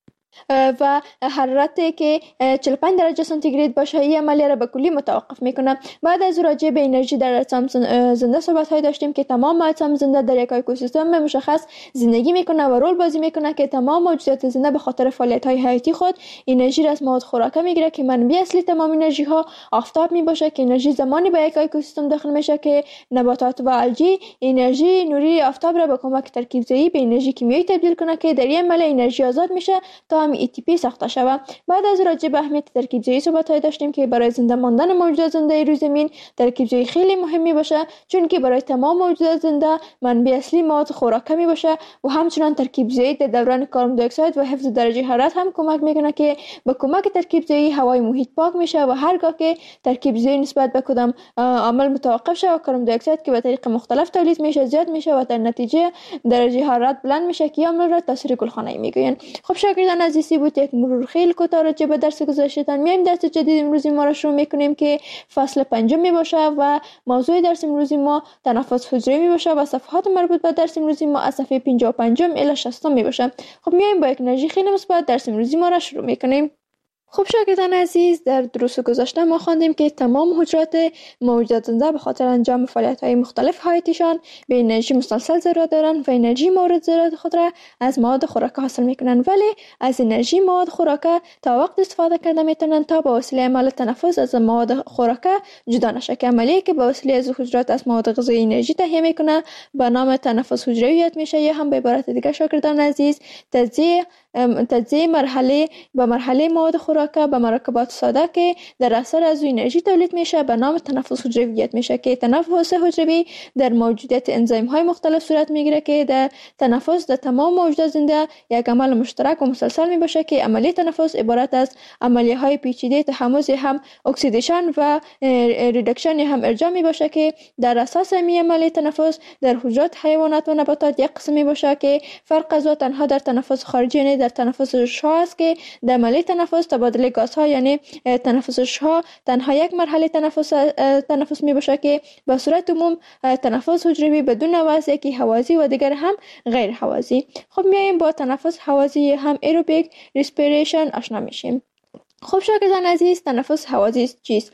و حرارتی که چهل و پنج درجه سانتیگراد باشه این عملیه را به کلی متوقف میکنه. بعد از راجع به انرژی در اجسام زنده صحبت های داشتیم که تمام اجسام زنده در یک اکوسیستم مشخص زندگی میکنه و رول بازی میکنه که تمام موجودات زنده به خاطر فعالیت های حیاتی خود انرژی را از مواد خوراکه میگیره که منبع اصلی تمام انرژی ها آفتاب میباشه که انرژی زمانی به یک اکوسیستم داخل میشه که نباتات و الگی انرژی نوری آفتاب را به کمک ترکیب زایی به انرژی کیمیایی تبدیل کنه که در این عملیه انرژی آزاد میشه تا ای تی پی ساخته شود. بعد از راجع به اهمیت ترکیب زایی صحبت های داشتیم که برای زنده ماندن موجودات زنده روی زمین ترکیب زایی خیلی مهمی باشه، چون که برای تمام موجودات زنده منبع اصلی مواد خوراکه می باشه و همچنان ترکیب زایی در دوران کربن دی اکساید و حفظ درجه حرارت هم کمک میکنه که با کمک ترکیب زایی هوای محیط پاک میشه و هرگاه که ترکیب زایی نسبت به کدام عامل متوقف شه و کربن دی اکساید که به طریق مختلف تولید میشه زیاد میشه و در نتیجه درجه حرارت بلند میشه که عامل را تاثیر گلخانه‌ای میگوین. خب شاگردان عزیزی بود یک مرور خیلی کوتاه راجع به درس گذشته. میایم درس جدید امروزی ما را شروع میکنیم که فصل پنجم می باشه و موضوع درس امروزی ما تنفس حجروی می باشه و صفحات مربوط به درس امروزی ما از صفحه پنجاه و پنج الی شصت می باشه. خب میایم با یک انرژی خیلی مثبت درس امروزی ما را شروع میکنیم. خب شاگردان عزیز، در دروس گذشته ما خواندیم که تمام حجرات موجودات زنده به خاطر انجام فعالیت‌های مختلف حیاتیشان به انرژی مسلسل ضرورت دارند و انرژی مورد ضرورت خود را از مواد خوراکه حاصل میکنند، ولی از انرژی مواد خوراکه تا وقت استفاده کرده میتونند تا به وسیله عمل تنفس از مواد خوراکه جدا نشه که عملیه که به وسیله از حجرات از مواد غذایی انرژی تهیه میکنه به نام تنفس حجروی یاد میشه، یا هم به عبارت دیگه شاگردان عزیز تجزیه تجزیه مرحله به مرحله مواد خوراکه به مرکبات ساده که در اثر از انرژی تولید میشه به نام تنفس حجرویت میشه که تنفس حجروی در موجودیت انزیم های مختلف صورت میگیره که در تنفس در تمام موجودات زنده یک عمل مشترک و مسلسل می باشه که عملیه تنفس عبارت از عملیه های پیچیده تحمض هم اکسیدیشن و ریدکشن هم ارجاع می باشه که در اساس می عملیه تنفس در حجرات حیوانات و نباتات یک قسم می باشه که فرق از تنها در تنفس خارجی یعنی در تنفس شها است که در عملیه تنفس تبادل گازها یعنی تنفس شها تنها یک مرحله تنفس تنفس می باشه که به صورت عموم تنفس حجروی بدون وضع که هوازی و دیگر هم غیر هوازی. خب میایم با تنفس هوازی هم ایروبیک ریسپیریشن آشنا میشیم. خب شاگردان عزیز، تنفس هوازی چیست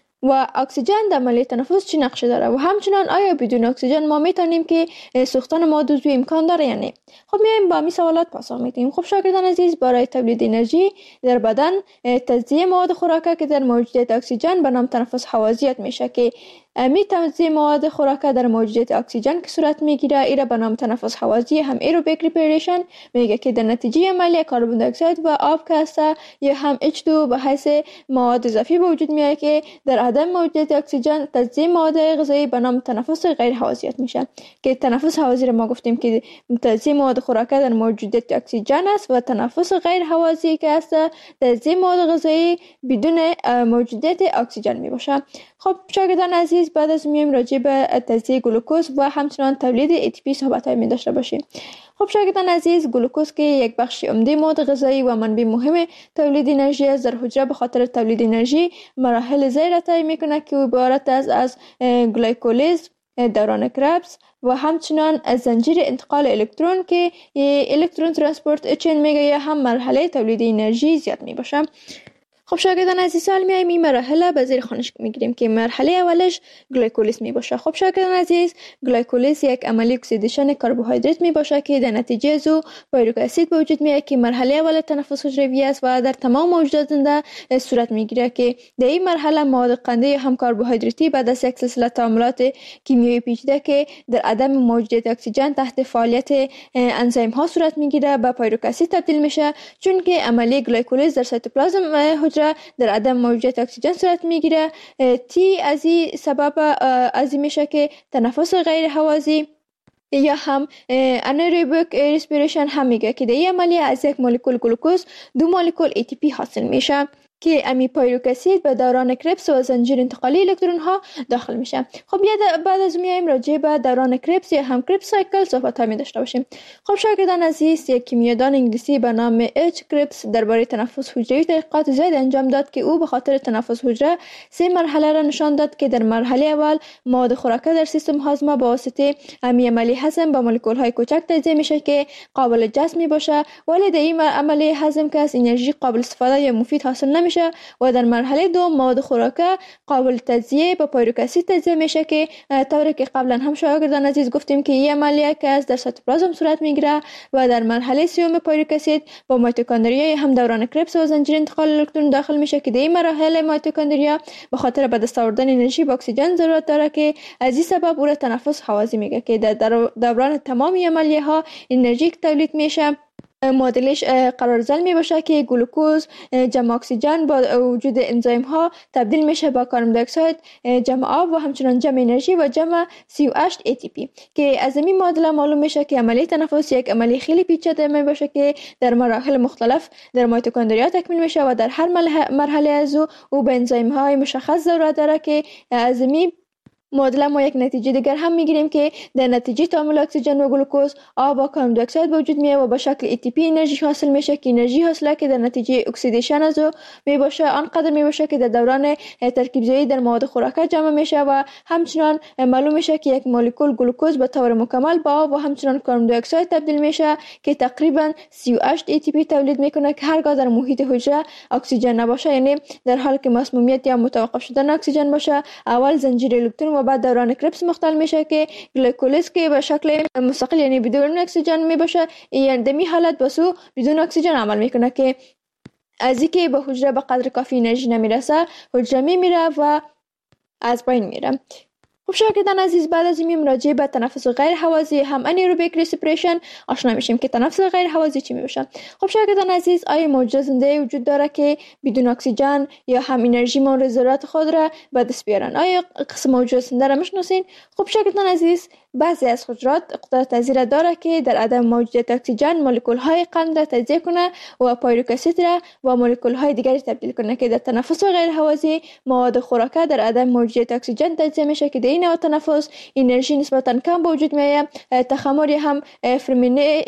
و اکسیژن در عملیه تنفس چی نقش داره و همچنان آیا بدون اکسیژن ما میتونیم که سوختن مواد عضوی امکان داره یا نه؟ خب میایم با این سوالات پاسخ میدیم. خب شاگردان عزیز، برای تولید انرژی در بدن تجزیه مواد خوراکه که در موجودیت اکسیژن به نام تنفس هوازیت میشه که امی توزیع مواد خوراکه در موجودیت اکسیژن که صورت میگیره ایره به نام تنفس هوازی هم ایروبیک ریسپیریشن میگه که در نتیجه عملیه کربن دی اکساید و آب که هست یا هم اچ دو به حیث مواد اضافی به وجود میاد که در عدم موجودیت اکسیژن تجزیه مواد غذایی به نام تنفس غیر هوازیت میشه که تنفس هوازی رو ما گفتیم که تجزیه مواد خوراکه در موجودیت اکسیژن است و تنفس غیر هوازی که است تجزیه مواد غذایی بدون موجودیت اکسیژن می باشه. خب شاگردان عزیز بعد از میایم راجع به تجزیه گلوکوز و همچنان تولید ای تی پی صحبت های می داشته باشیم. خب شاگردان عزیز گلوکوز که یک بخش عمده مواد غذایی و منبع مهم تولید انرژی است در حجره به خاطر تولید انرژی مراحل زیر را طی میکنه که عبارت است از گلایکولیز، دوران کربس و همچنان از زنجیر انتقال الکترون که الکترون ترانسپورت چین میگه یا هم مرحله تولید انرژی زیاد می باشه. خب شاگردان عزیز سال میایم این مرحله به زیر خانش میگیریم که مرحله اولش گلایکولیز می باشه. خب شاگردان عزیز گلایکولیز یک عملی اکسیدیشن کربوهیدرات می باشه که در نتیجه از او پایروک اسید به وجود میاد که مرحله اول تنفس حجروی است و در تمام موجودات زنده صورت میگیره که در این مرحله مواد قنده یا هم کربوهیدراتی بعد از یک سلسله تعاملات کیمیایی پیچیده که در عدم موجودیت اکسیژن تحت فعالیت انزیم ها صورت میگیره به پایروک اسید تبدیل میشه چون که عملی گلایکولیز در سایتوپلازم حجره در عدم موجودیت اکسیژن صورت میگیره. تی از این سبب از این میشه که تنفس غیر هوازی یا هم انایروبیک ریسپیریشن هم میگه که در این عملیه از یک مولکول گلوکوز دو مولکول ای تی پی حاصل میشه که امی پایروک اسید به دوران کربس و زنجیر انتقالی الکترون ها داخل میشه. خب بعد از میایم راجع به دوران کربس یا هم کربس سایکل صحبت ها می داشته باشیم. خب شاگردان عزیز یک کیمیادان انگلیسی به نام اچ کربس درباره تنفس حجروی تحقیقات زیاد انجام داد که او به خاطر تنفس حجره سه مرحله را نشان داد که در مرحله اول مواد خوراکه در سیستم هاضمه با واسطه امی عملی هضم با مولکول های کوچک تجزیه میشه که قابل جذب می باشه ولی در این عملی هضم که از انرژی قابل استفاده یا مفید حاصل نمیشه و در مرحله دوم مواد خوراکه قابل تجزیه با پایروک اسید تجزیه میشه که طوری که قبلا هم شاگردان عزیز گفتیم که این عملیه که از در سایتوپلازم صورت میگیره و در مرحله سوم پایروک اسید با میتوکندریا هم دوران کربس و زنجیر انتقال الکترون داخل میشه که در این مرحله میتوکندریا به خاطر به دست آوردن انرژی با اکسیژن ضرورت داره که از این سبب او را تنفس هوازی میگه که در دوران تمام عملیه ها انرژی که تولید میشه معادلش قرارزل می باشه که گلوکوز جمع اکسیژن با وجود انزیم ها تبدیل میشه با کربن دی اکساید جمع آب و همچنان جمع انرژی و جمع سی و هشت ای تی پی که از این معادله معلوم میشه که عملیه تنفس یک عملیه خیلی پیچیده می باشه که در مراحل مختلف در میتوکندریا تکمیل میشه و در هر مرحله از او او به انزیم های مشخص ضرورت داره که از این معادله ما یک نتیجه دیگر هم میگیریم که در نتیجه تعامل اکسیژن و گلوکوز آب و کربن دی اکساید به وجود میاد و به شکل ای تی پی انرژی حاصل میشه که انرژی حاصله که در نتیجه اکسیدیشن از او می باشه آنقدر می باشه که در دوران ترکیب زایی در مواد خوراکه جمع میشه و همچنان معلوم میشه که یک مولکول گلوکوز به طور مکمل با آب و همچنان کربن دی اکساید تبدیل میشه که تقریبا سی و هشت ای تی پی تولید میکنه که هرگاه در محیط حجره اکسیژن نباشه یعنی در حالی که مسمومیت یا متوقف شدن اکسیژن باشه اول زنجیر الکترون و بعد دوران کربس مختل میشه که گلایکولیز که به شکل مستقل یعنی بدون اکسیژن می باشه یعنی در این حالت بسو بدون اکسیژن عمل میکنه که از اینکه به حجره به قدر کافی انرژی نمیرسه حجره میمیره و از بین میره. خب شاگردان عزیز بعد از این راجع به تنفس غیر هوازی هم انایروبیک ریسپیریشن آشنا میشیم که تنفس غیر هوازی چی میشه. خب شاگردان عزیز آیا موجودات زنده وجود داره که بدون اکسیژن یا هم انرژی مورد ضرورت خود را به دست بیارن؟ آیا قسم موجودات زنده را میشناسین؟ خب شاگردان عزیز بعضی از حجرات قدرت پذیر داره که در عدم موجودیت اکسیژن مولکول های قند را تجزیه کنه و پایروک اسید را و مولکول های دیگری تبدیل کنه که در تنفس غیر هوازی مواد خوراکه در عدم موجودیت اکسیژن تجزیه میشه که در این نوع تنفس انرژی نسبتا کم به وجود میاد. تخمر هم فرمینه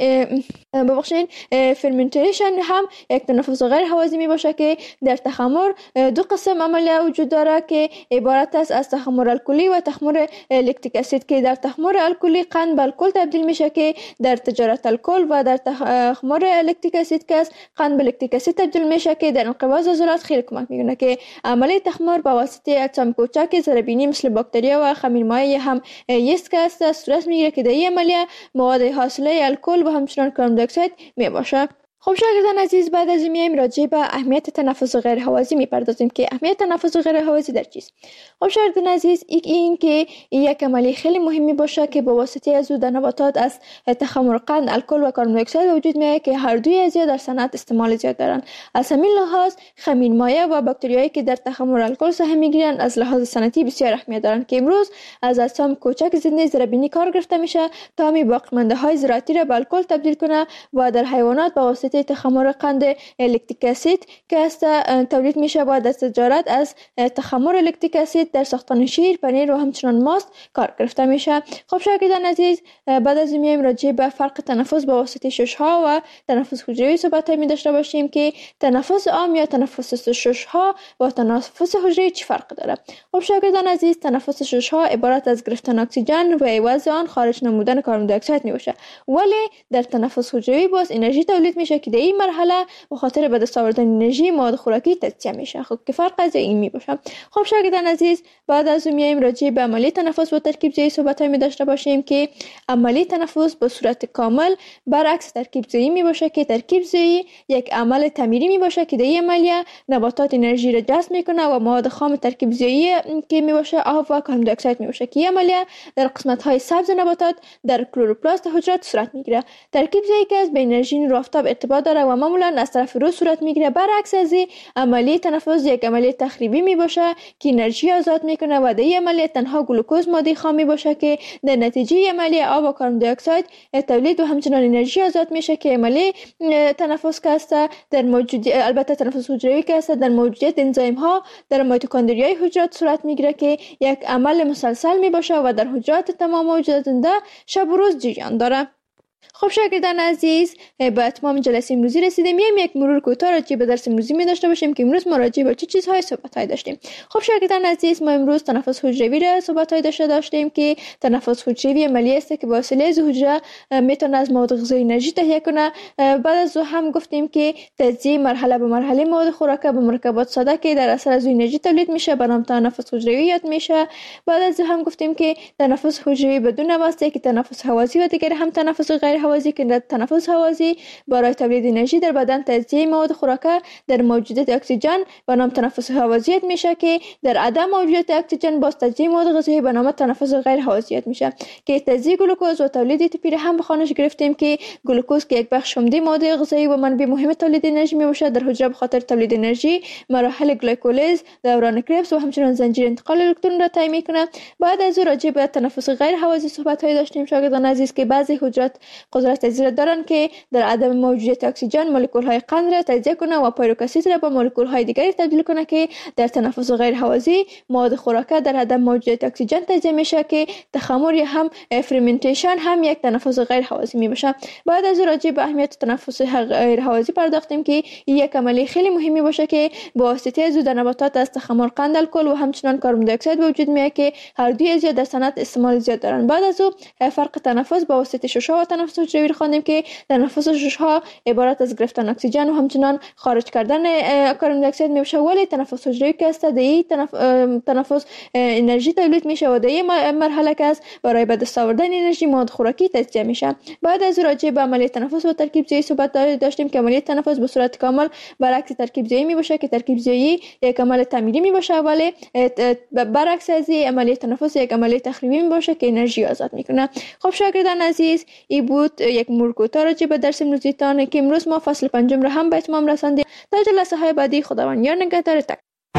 ببخشید فرمنتیشن هم یک تنفس غیر هوازی می باشه که در تخمر دو قسم عملیه وجود داره که عبارت است از تخمر الکلی و تخمر لکتیک اسید که در تخمر الکلی قند به الکل تبدیل میشه که در تجارت الکل و در تخمر لکتیک اسید که قند به لکتیک اسید تبدیل میشه که در انقباض عضلات خیلی کمک میکنه که عملیه تخمر با واسطه اجسام کوچک ضربینی مثل باکتریا و خمیرمایع هم یست که است صورت میگیره که در این عملیه مواد حاصله الکل و همچنان کربن دی اکساید می باشه. خب شاگردان عزیز، بعد از میایم راجع به اهمیت تنفس غیر هوازی میپردازیم که اهمیت تنفس غیر هوازی در چیست. خب شاگردان عزیز، یک این که یک عملی خیلی مهمی باشه که با واسطه از او در نباتات از تخمر قند، الکل و کربن دی اکساید وجود میاد که هر دوی از در صنعت استعمال زیاد دارن. از همین لحاظ خمیر مایع و باکتریایی که در تخمر الکل سهم میگیرن از لحاظ صنعتی بسیار اهمیت دارن که امروز از اجسام کوچک زنده زیربینی کار گرفته میشه تا می باقی مانده های زراعتی را به الکل تبدیل کنه و در حیوانات با واسطه تخمر قند الکتریک اسید که است تولید میشه و در تجارت از تخمر الکتریک اسید در ساختن شیر، پنیر و همچنان ماست کار گرفته میشه. خب شاگردان عزیز، بعد از میایم راجع به فرق تنفس با واسطه شش ها و تنفس حجروی صحبت می داشته باشیم که تنفس عام یا تنفس شش ها با تنفس حجروی چه فرق داره. خب شاگردان عزیز، تنفس شش ها عبارت از گرفتن اکسیژن و عوض آن خارج نمودن کربن دی اکساید می باشه، ولی در تنفس حجروی باز انرژی تولید میشه که در این مرحله به خاطر به دست آوردن انرژی مواد خوراکی تجزیه میشه. خب که فرق از این می باشه. خب شاگردان عزیز، بعد از میایم راجع به عملی تنفس و ترکیب زایی صحبت می داشته باشیم که عملی تنفس به صورت کامل برعکس ترکیب زایی می باشه که ترکیب زایی یک عمل تعمیری می باشه که در این عملیه نباتات انرژی را جذب میکنه و مواد خام ترکیب زایی که می باشه آب و کربن دی اکساید می باشه که این عملیه در قسمت های سبز نباتات در کلروپلاست حجرات صورت میگیره. ترکیب زایی که از به انرژی نور آفتاب ارتباط داره و معمولا از طرف رو صورت میگیره. برعکس از این عملی تنفس یک عملی تخریبی می باشه که انرژی آزاد میکنه و در این عملیه تنها گلوکوز ماده خام می باشه که در نتیجه عملی آب و کربن دی اکساید تولید و همچنان انرژی آزاد میشه که عملی تنفس که است در موجودیت، البته تنفس حجروی که است در موجودیت انزیم ها در میتوکندریای حجرات صورت میگیره که یک عمل مسلسل می باشه و در حجرات تمام موجودات زنده شب و روز جریان داره. خب شاگردان عزیز، به اتمام جلسه امروزی رسیدیم. میایم یک مرور کوتاه راجع به درس امروزی می داشته باشیم که امروز ما راجع به چه چیزهای صحبت‌های داشتیم. خب شاگردان عزیز، ما امروز تنفس حجروی را صحبت‌های داشته داشتیم که تنفس حجروی عملی است که با وسیله از حجره میتونه از مواد غذایی انرژی تهیه کنه. بعد از او هم گفتیم که تجزیه مرحله به مرحله مواد خوراکه به مرکبات ساده که در اثر از انرژی تولید میشه به نام تنفس حجروی یاد میشه. بعد از او هم گفتیم که تنفس حجروی بدون واسطه که تنفس هوازی و دیگر هم تنفس غیر هوازی که در تنفس هوازی برای تولید انرژی در بدن تجزیه مواد خوراکه در موجودیت اکسیژن به نام تنفس هوازیت میشه که در عدم موجودیت اکسیژن باز تجزیه مواد غذایی به نام تنفس غیر هوازیت میشه که تجزیه گلوکوز و تولید ای تی پی هم به خانش گرفتیم که گلوکوز که یک بخش عمده ماده غذایی و منبع مهم تولید انرژی میباشه در حجره به خاطر تولید انرژی مراحل گلیکولیز، دوران کربس و همچنین زنجیر انتقال الکترون را طی میکنه. بعد از او راجع به تنفس غیر هوازی صحبت های داشتیم شاگردان عزیز که بعضی حجرات قدرت تجزیه دارن که در عدم موجودیت اکسیژن مولکول های قند را تجزیه کنه و پیرویک اسید را به مولکول های دیگری تبدیل کنه که در تنفس غیر هوازی مواد خوراکه در عدم موجودیت اکسیژن تجزیه میشه که تخمر یا هم فرمنتیشن هم یک تنفس غیر هوازی می باشه. بعد از راجع به اهمیت تنفس غیر هوازی پرداختیم که یک عملی خیلی مهمی باشه که با واسطه از در نباتات از تخمر قند، الکل و همچنین کربن دی اکساید وجود میاد که هر دوی از در صنعت استعمال زیاد دارن. بعد از او فرق تنفس با واسطه شش‌ها و تنفس حجروی رو خواندیم که تنفس شش‌ها عبارت از گرفتن اکسیژن و همچنین خارج کردن کربن دی اکساید میشه، ولی تنفس حجروی که است در این تنفس انرژی تولید میشه و در این مرحله که است برای به دست آوردن انرژی مواد خوراکی تجزیه میشه. بعد از راجع به عملیه تنفس و ترکیب زایی صحبت داشتیم که عملیه تنفس به صورت کامل برعکس ترکیب زایی می باشه که ترکیب زایی یک عمل تعمیری می باشه، ولی برعکس از این عملیه تنفس یک عملیه تخریبی می باشه که انرژی آزاد میکنه. خب شاگردان عزیز، این بود یک مرور کوتاه راجع به درس امروزیتان که امروز ما فصل پنجم را هم به اتمام رساندیم. تا جلسه های بعدی خداوند یار نگهدار. تک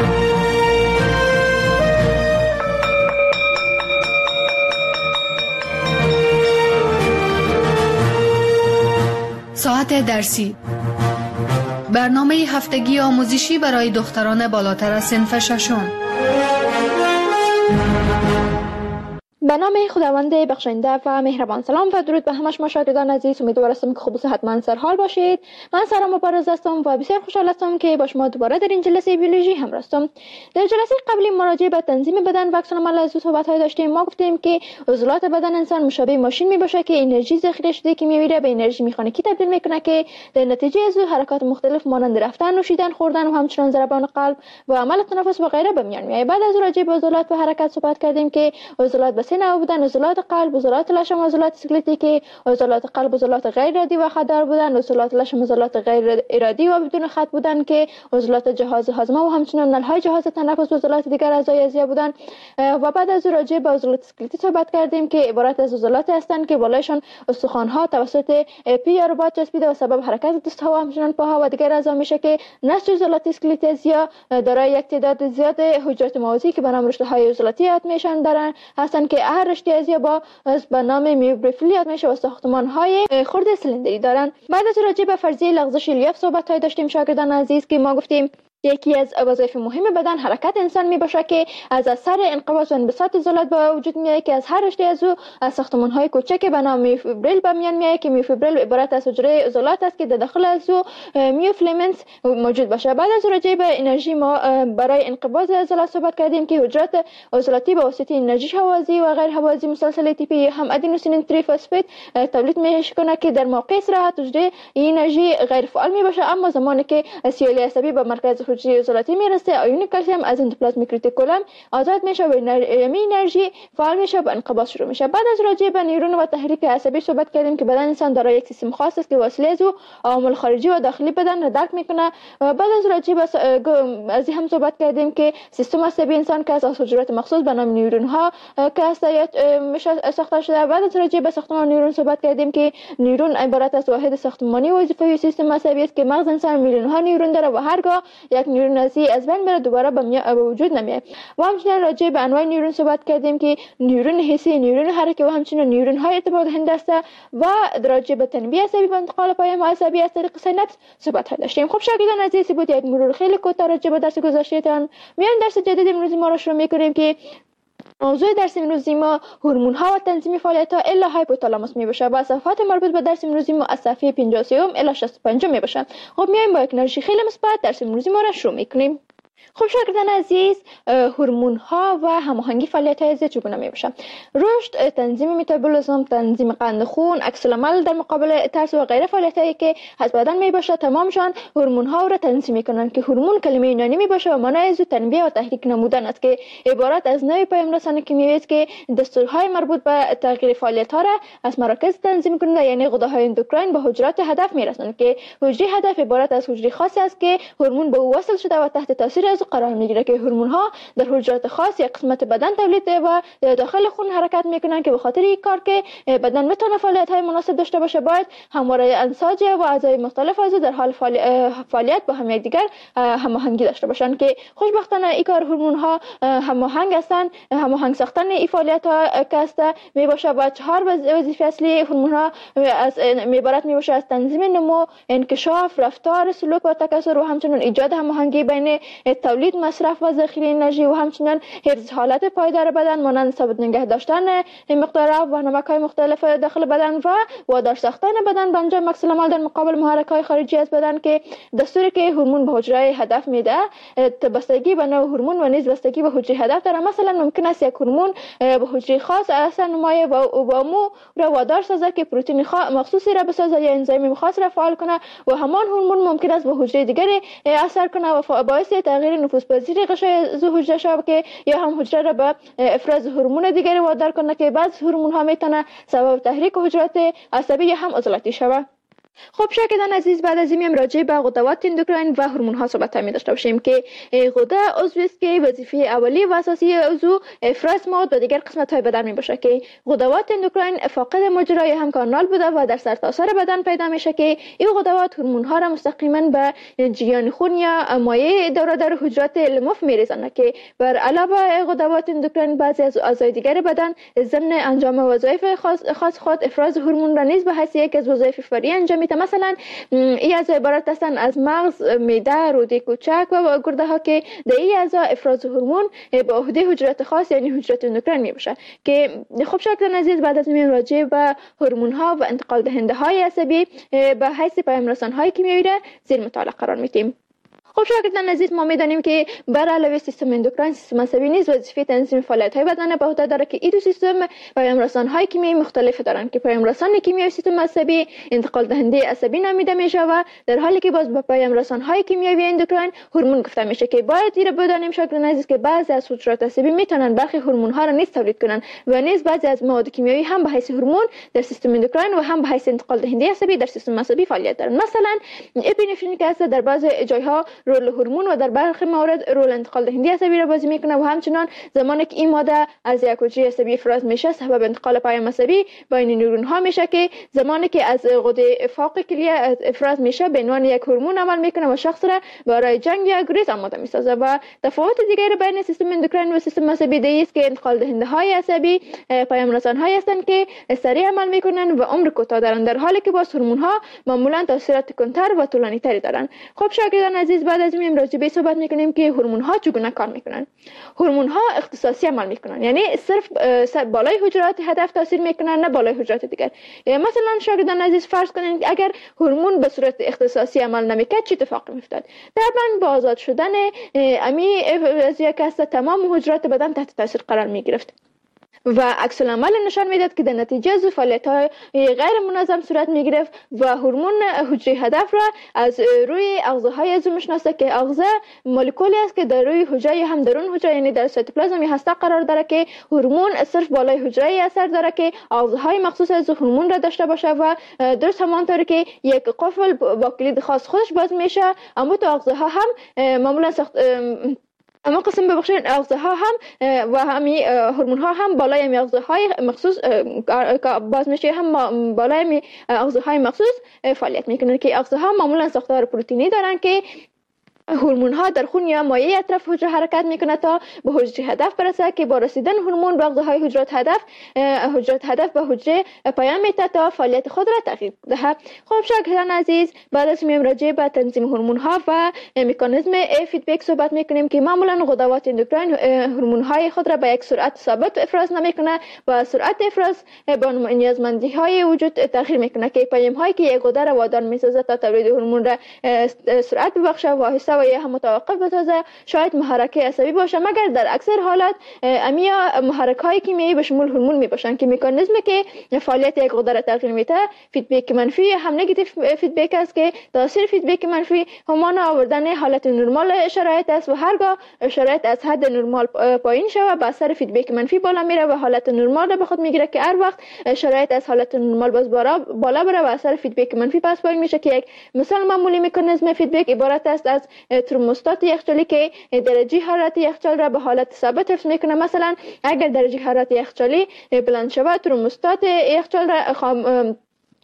ساعت درسی، برنامه هفتگی آموزشی برای دختران بالاتر از صنف ششم. به نام خداوند بخشنده و مهربان. سلام و درود به همه شما شاگردان عزیز. امیدوار هستم که خوب و صحتمند سرحال باشید. من سارا مبارز هستم و بسیار خوشحال هستم که با شما دوباره در این جلسه بیولوژی همراه هستم. در جلسه قبلی مراجعه به تنظیم بدن و اکسون عمل از صحبت های داشتیم. ما گفتیم که عضلات بدن انسان مشابه ماشین می باشه که انرژی ذخیره شده که میمیره به انرژی مکانیکی تبدیل میکنه که در نتیجه از حرکات مختلف مانند رفتن، نوشیدن، خوردن و همچنین ضربان قلب و عمل تنفس و غیره به میان میاد. بعد از راجع به عضلات و حرکت صحبت کردیم که عضلات به عضلاتی نبودن، عضلات قلب، عضلات لشم، عضلات اسکلتیکی، عضلات قلب عضلات غیر ارادی و خطدار بودن، عضلات لشم عضلات غیر ارادی و بدون خط بودن که عضلات جهاز هاضمه و همچنین نلهای جهاز تنفس و عضلات دیگر اعضای اعضایی بودن. و بعد از راجع به عضلات اسکلتی صحبت کردیم که عبارت از عضلاتی هستند که بالایشان استخوان‌ها توسط پی یا رباط چسبیده و سبب حرکت دست‌ها و همچنین پاها و دیگر اعضا میشه که نسج عضلات اسکلتی اعضایی دارای یک تعداد زیاد حجرات موازی که به نام رشته‌های عضلاتی یاد میشن دارن هستند که هر رشته اعضایی با به نام میوبریفلی یاد میشه و ساختمان‌های خرد سیلندری دارن. بعد از راجع به فرضیه لغزش الیاف صحبت‌های داشتیم شاگردان عزیز که ما گفتیم یکی از وظایف مهم بدن حرکت انسان می باشه که از اثر انقباض و انبساط عضلات به وجود میاد که از هر رشته از او از ساختمان‌های کوچک به نام میوفیبریل به میان میاد که میوفیبریل عبارت از حجره عضلات است که در داخل از او میوفیلامنت موجود باشه. بعد از راجع به انرژی ما برای انقباض عضلات صحبت کردیم که حجرات عضلاتی به واسطه انرژی حوازی و غیر حوازی مسلسل تی هم ادنوسین تریفسفید تولید میکنه که در موقع استراحت حجره انرژی غیر فعال می باشه، اما زمانی که سیالی عصبی به مرکز حجره عضلاتی میرسه آیون کلسیم از اندوپلازمیک ریتیکولم آزاد میشه و انرژی فعال میشه و انقباض شروع میشه. بعد از راجع به نیورون و تحریک عصبی صحبت کردیم که بدن انسان دارای یک سیستم خاص است که وسیله از او عوامل خارجی و داخلی بدن را درک میکنه. بعد از راجع به از هم صحبت کردیم که سیستم عصبی انسان که از حجرات مخصوص به نام نیورون ها که هستیت میشه ساخته شده. بعد از راجع به ساختمان نیورون صحبت کردیم که نیورون عبارت از واحد ساختمانی وظیفه‌ای سیستم عصبی است که مغز انسان میلیون ها نیورون داره و هرگاه یک نیورون ازی از بین بره دوباره به وجود نمیاد. و همچنین راجع به انواع نیورون صحبت کردیم که نیورون حسی، نیورون حرکی و همچنین نیورون های ارتباط دهنده است و راجع به تنبیه عصبی و انتقال پیام عصبی از طریق سیناپس صحبت داشتیم. خب شاگردان عزیز بود یک مرور خیلی کوتاه راجع به درس گذشتهتان. میان درس جدید امروز ما را شروع می‌کنیم که موضوع درس امروزی ما هورمون ها و تنظیم فعالیت ها الا هایپوتالاموس می باشه و صفحات مربوط به درس امروزی ما از صفحه پنجاه و سه الی شصت و پنج می باشه. خب میایم با یک انرژی خیلی مثبت درس امروزی ما را شروع میکنیم. خب شاگردان عزیز، هورمون ها و هماهنگی فعالیت های ضد چگونه می باشه؟ رشد، تنظیم متابولیسم، تنظیم قند خون، عکس العمل در مقابل ترس و غیره فعالیت هایی که از بدن می باشه تمامشان هورمون ها را تنظیم میکنن که هورمون کلمه یونانی می باشه و معنای از تنبیه و تحریک نمودن است که عبارت از نوع پیام رسانه کیمیایی است که دستورهای مربوط به تغییر فعالیت ها را از مراکز تنظیم کننده یعنی غده‌های اندوکراین به حجرات هدف میرسند که حجره هدف عبارت از حجره خاصی است که هورمون به او وصل شده و تحت تاثیر از قرار میگیره که هورمون ها در حجرات خاص یک قسمت بدن تولید و داخل خون حرکت میکنن که به خاطر این کار که بدن بتونه فعالیت های مناسب داشته باشه باید همواره انساج و اعضای مختلف از در حال فعالیت با هم دیگر هماهنگی داشته باشن که خوشبختانه این کار هورمون ها هماهنگ هستن. هماهنگ ساختن این فعالیت ها که می باشه با چهار وظیفه اصلی هورمون ها از عبارت می باشه از تنظیم نمو، انکشاف، رفتار، سلوک و تکثر و همچنین ایجاد هماهنگی بین تولید، مصرف و ذخیره انرژی و همچنین حفظ حالت پایدار بدن مانند ثابت نگه داشتن مقدار آب و نمک‌های مختلف داخل بدن و وادار ساختن بدن به انجام عکس العمل در مقابل محرک‌های خارجی از بدن که دستوری که هورمون به حجره هدف میده بستگی به نوع هورمون و نیز بستگی به حجره هدف داره. مثلا ممکن است یک هورمون به حجره خاص اثر نمایه و او را وادار سازه که پروتئین مخصوصی را بسازه یا انزیم خاص را فعال کنه و همان هورمون ممکن است به حجره دیگری اثر کنه و باعث تغییر نفوذپذیری غشای زو حجره شود که یا هم حجره را به افراز هورمون دیگری وادار کنه که بعض هورمون ها میتونه سبب تحریک حجرات عصبی یا هم عضلاتی شود. خب شاگردان عزیز، بعد از این میم راجع به غدوات اندوکراین و هورمون ها صحبت می داشته باشیم که غده عضو است که وظیفه اولی و اساسی عضو افراز مواد و دیگر قسمت های بدن می باشه که غدوات اندوکراین فاقد مجرای هم کانال بوده و در سرتاسر بدن پیدا میشه که این غدوات هورمون ها را مستقیما به جریان خون یا مایع دوره‌دار حجرات لمف میریزند که بر علاوه غدوات اندوکراین بعضی از اعضای دیگر بدن ضمن انجام وظایف خاص خاص خود افراز هورمون را نیز به حیث یک از وظایف فوری انجام میده. مثلا این از عبارت هستند از مغز، معده، روده کوچک و گرده ها که در این اعضا افراز هورمون به عهده حجرات خاص یعنی حجرات اندوکراین می باشه که خب شاگردان عزیز، بعد از این راجع به هورمون ها و انتقال دهنده های عصبی به حیث پیام رسان های کیمیایی را زیر مطالعه قرار میدیم. خب شاگردان عزیز، ما میدانیم که بر علاوه سیستم اندوکراین، سیستم عصبی نیز وظیفه تنظیم فعالیت های بدن به عهده داره که این دو سیستم پیام رسان های کیمیایی مختلف دارند که پیام رسان کیمیایی سیستم عصبی انتقال دهنده عصبی نامیده میشه و در حالی که باز به پیام رسان های کیمیایی اندوکراین هورمون گفته میشه که باید این بدانیم شاگردان عزیز که بعضی از حجرات عصبی میتونن برخی هورمون ها را نیز تولید کنن و نیز بعضی از مواد کیمیایی هم به حیث هورمون در سیستم اندوکراین و هم به حیث انتقال دهنده عصبی در سیستم عصبی فعالیت دارند. مثلا اپینفرین که در بعضی جایها رول هورمون و در برخی موارد رول انتقال دهنده عصبی را بازی میکنه و همچنان زمانی که این ماده از یک حجره عصبی افراز میشه سبب انتقال پیام عصبی بین نورون ها میشه که زمانی که از غده فوق کلیه افراز میشه به عنوان یک هورمون عمل میکنه و شخص را برای جنگ یا گریز آماده میسازه. و تفاوت دیگری بین سیستم اندوکراین و سیستم عصبی است که انتقال دهنده های عصبی پیام رسان های هستند که سریع عمل میکنن و عمر کوتاه دارند، در حالی که با هورمون ها معمولا تاثیرات کنتر و طولانی تری دارند. خب شاگردان عزیز، بعد از این راجع به صحبت میکنیم که هورمون ها چگونه کار میکنن. هورمون ها اختصاصی عمل میکنن، یعنی صرف بالای حجرات هدف تاثیر میکنن، نه بالای حجرات دیگر. مثلا شاگردان عزیز فرض کنید اگر هورمون به صورت اختصاصی عمل نمیکرد چه اتفاقی میافتاد؟ طبعا با آزاد شدن امی از یک است تمام حجرات بدن تحت تاثیر قرار میگرفت و عکس العمل نشان میداد که در نتیجه از فعالیت‌های غیر منظم صورت میگرفت و هورمون حجره هدف را از روی اغذاهای از میشناسه که اغذا مولکولی است که در روی حجره هم درون حجره یعنی در سایتوپلازم هسته قرار داره که هورمون صرف بالای حجره اثر داره که اغذاهای مخصوص از هورمون را داشته باشه و درست همانطوری که یک قفل با کلید خاص خودش باز میشه، اما تو اغذاها هم معمولا سخت اما قسم ببخشید اغذاها هم و همی هورمون ها هم بالای همی اغذاهای مخصوص باز میشه، هم بالای همی اغذاهای مخصوص فعالیت میکنن که اغذاها معمولا ساختار پروتئینی دارن که هورمون ها در خون یا مایع اطراف حجره حرکت میکنه تا به حجره هدف برسه که با رسیدن هورمون به اغذاهای حجرات هدف حجرات هدف به حجره پیام میده تا فعالیت خود را تغییر دهد. خب شاگردان عزیز، بعد از میم راجع به تنظیم هورمون ها و مکانیزم فیدبک صحبت میکنیم که معمولا غدوات اندوکراین هورمون های خود را به یک سرعت ثابت افراز نمیکنه و سرعت افراز با نیازمندی های وجود تغییر میکنه که پیام هایی که یک غده را وادار میسازه تا تولید هورمون را سرعت ببخشه و آهسته و یا هم متوقف بسازه شاید محرک عصبی باشه، مگر در اکثر حالات امیا محرک های کیمیایی به شمول هورمون می باشن که مکانیزمی که فعالیت یک غده را تغییر میده فیدبک منفی هم نگاتیو فیدبک است که تاثیر فیدبک منفی همان آوردن حالت نرمال شرایط است و هرگاه شرایط از حد نرمال پایین شود به اثر فیدبک منفی بالا میره و حالت نرمال را به خود میگیره که هر وقت شرایط از حالت نرمال باز بالا بره و اثر فیدبک منفی پس پایین میشه که یک مثال معمولی مکانیزم فیدبک عبارت است از ترموستات یخچالی که درجه حرارت یخچال را به حالت ثابت حفظ میکنه. مثلا اگر درجه حرارت یخچالی بلند شود ترموستات یخچال را خام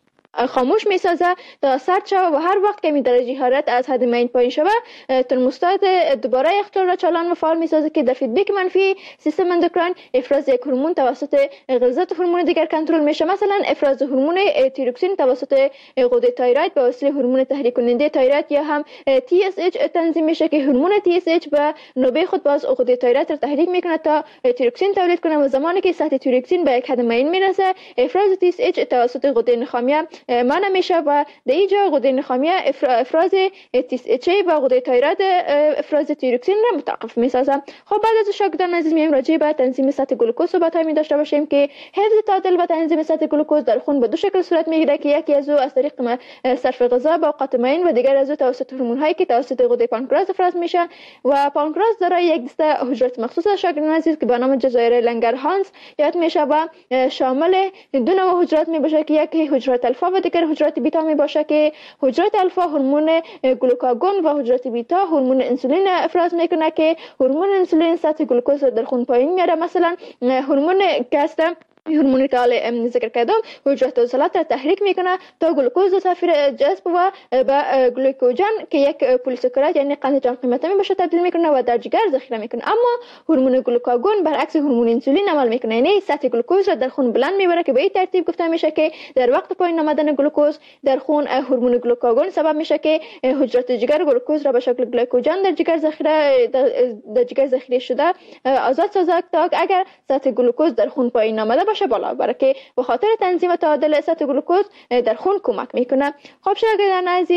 خاموش میسازه تا سرد شود و هر وقت که می درجه حرارت از حد معین پایین شود ترموستات دوباره یخچال را چالان و فعال میسازه که در فیدبک منفی سیستم اندوکراین افراز یک هورمون توسط غلظت هورمون دیگر کنترل میشه. مثلا افراز هورمون تیروکسین توسط غده تایروید به وسیله هورمون تحریک کننده تایروید یا هم تی اس اچ تنظیم میشه که هورمون تی اس اچ به نوبه خود باز غده تایروید را تحریک میکنه تا تیروکسین تولید کنه و زمانی که سطح تیروکسین به یک حد معین میرسه افراز تی اس اچ توسط غده نخامیه منع میشه و در اینجا غده نخامیه افراز تی اس اچ و غده تایروید افراز تیروکسین را متوقف میسازه. خب بعد از شاگردان عزیز میایم راجع به تنظیم سطح گلوکوز صحبت می داشته باشیم که حفظ تعادل و تنظیم سطح گلوکوز در خون به دو شکل صورت میگیره که یکی از او از طریق صرف غذا با اوقات معین و دیگر از او توسط هورمون هایی که توسط غده پانکراس افراز میشن و پانکراس دارای یک دسته حجرات مخصوص شاگردان عزیز که به نام جزایر لنگرهانس یاد میشه و شامل دو نوع حجرات می باشه که یکی حجرات الفا و دیگر حجرات بیتا می باشه که حجرات الفا هورمون گلوکاگون و حجرات بیتا هورمون انسولین افراز میکنه که هورمون انسولین سطح گلوکوز در خون پایین میاره. مثلا هورمون گاستم هورمونی که حالا ذکر کردم حجرات عضلات را تحریک میکنه تا گلوکوز سفیر جذب و به گلوکوژن که یک پلیساکارید یعنی قند جان قیمته می باشه تبدیل میکنه و در جگر ذخیره میکنه. اما هورمون گلوکاگون برعکس هورمون انسولین عمل میکنه، یعنی سطح گلوکوز را در خون بلند میبره که به این ترتیب گفته میشه که در وقت پایین آمدن گلوکوز در خون هورمون گلوکاگون سبب میشه که حجرات جگر گلوکوز را به شکل گلوکوژن در جگر ذخیره در جگر ذخیره شده آزاد سازد تا اگر سطح گلوکوز در خون پایین آمده باشه بالا بره که به خاطر تنظیم تعادل سطح گلوکوز در خون کمک میکنه. خب شاگردان عزیز،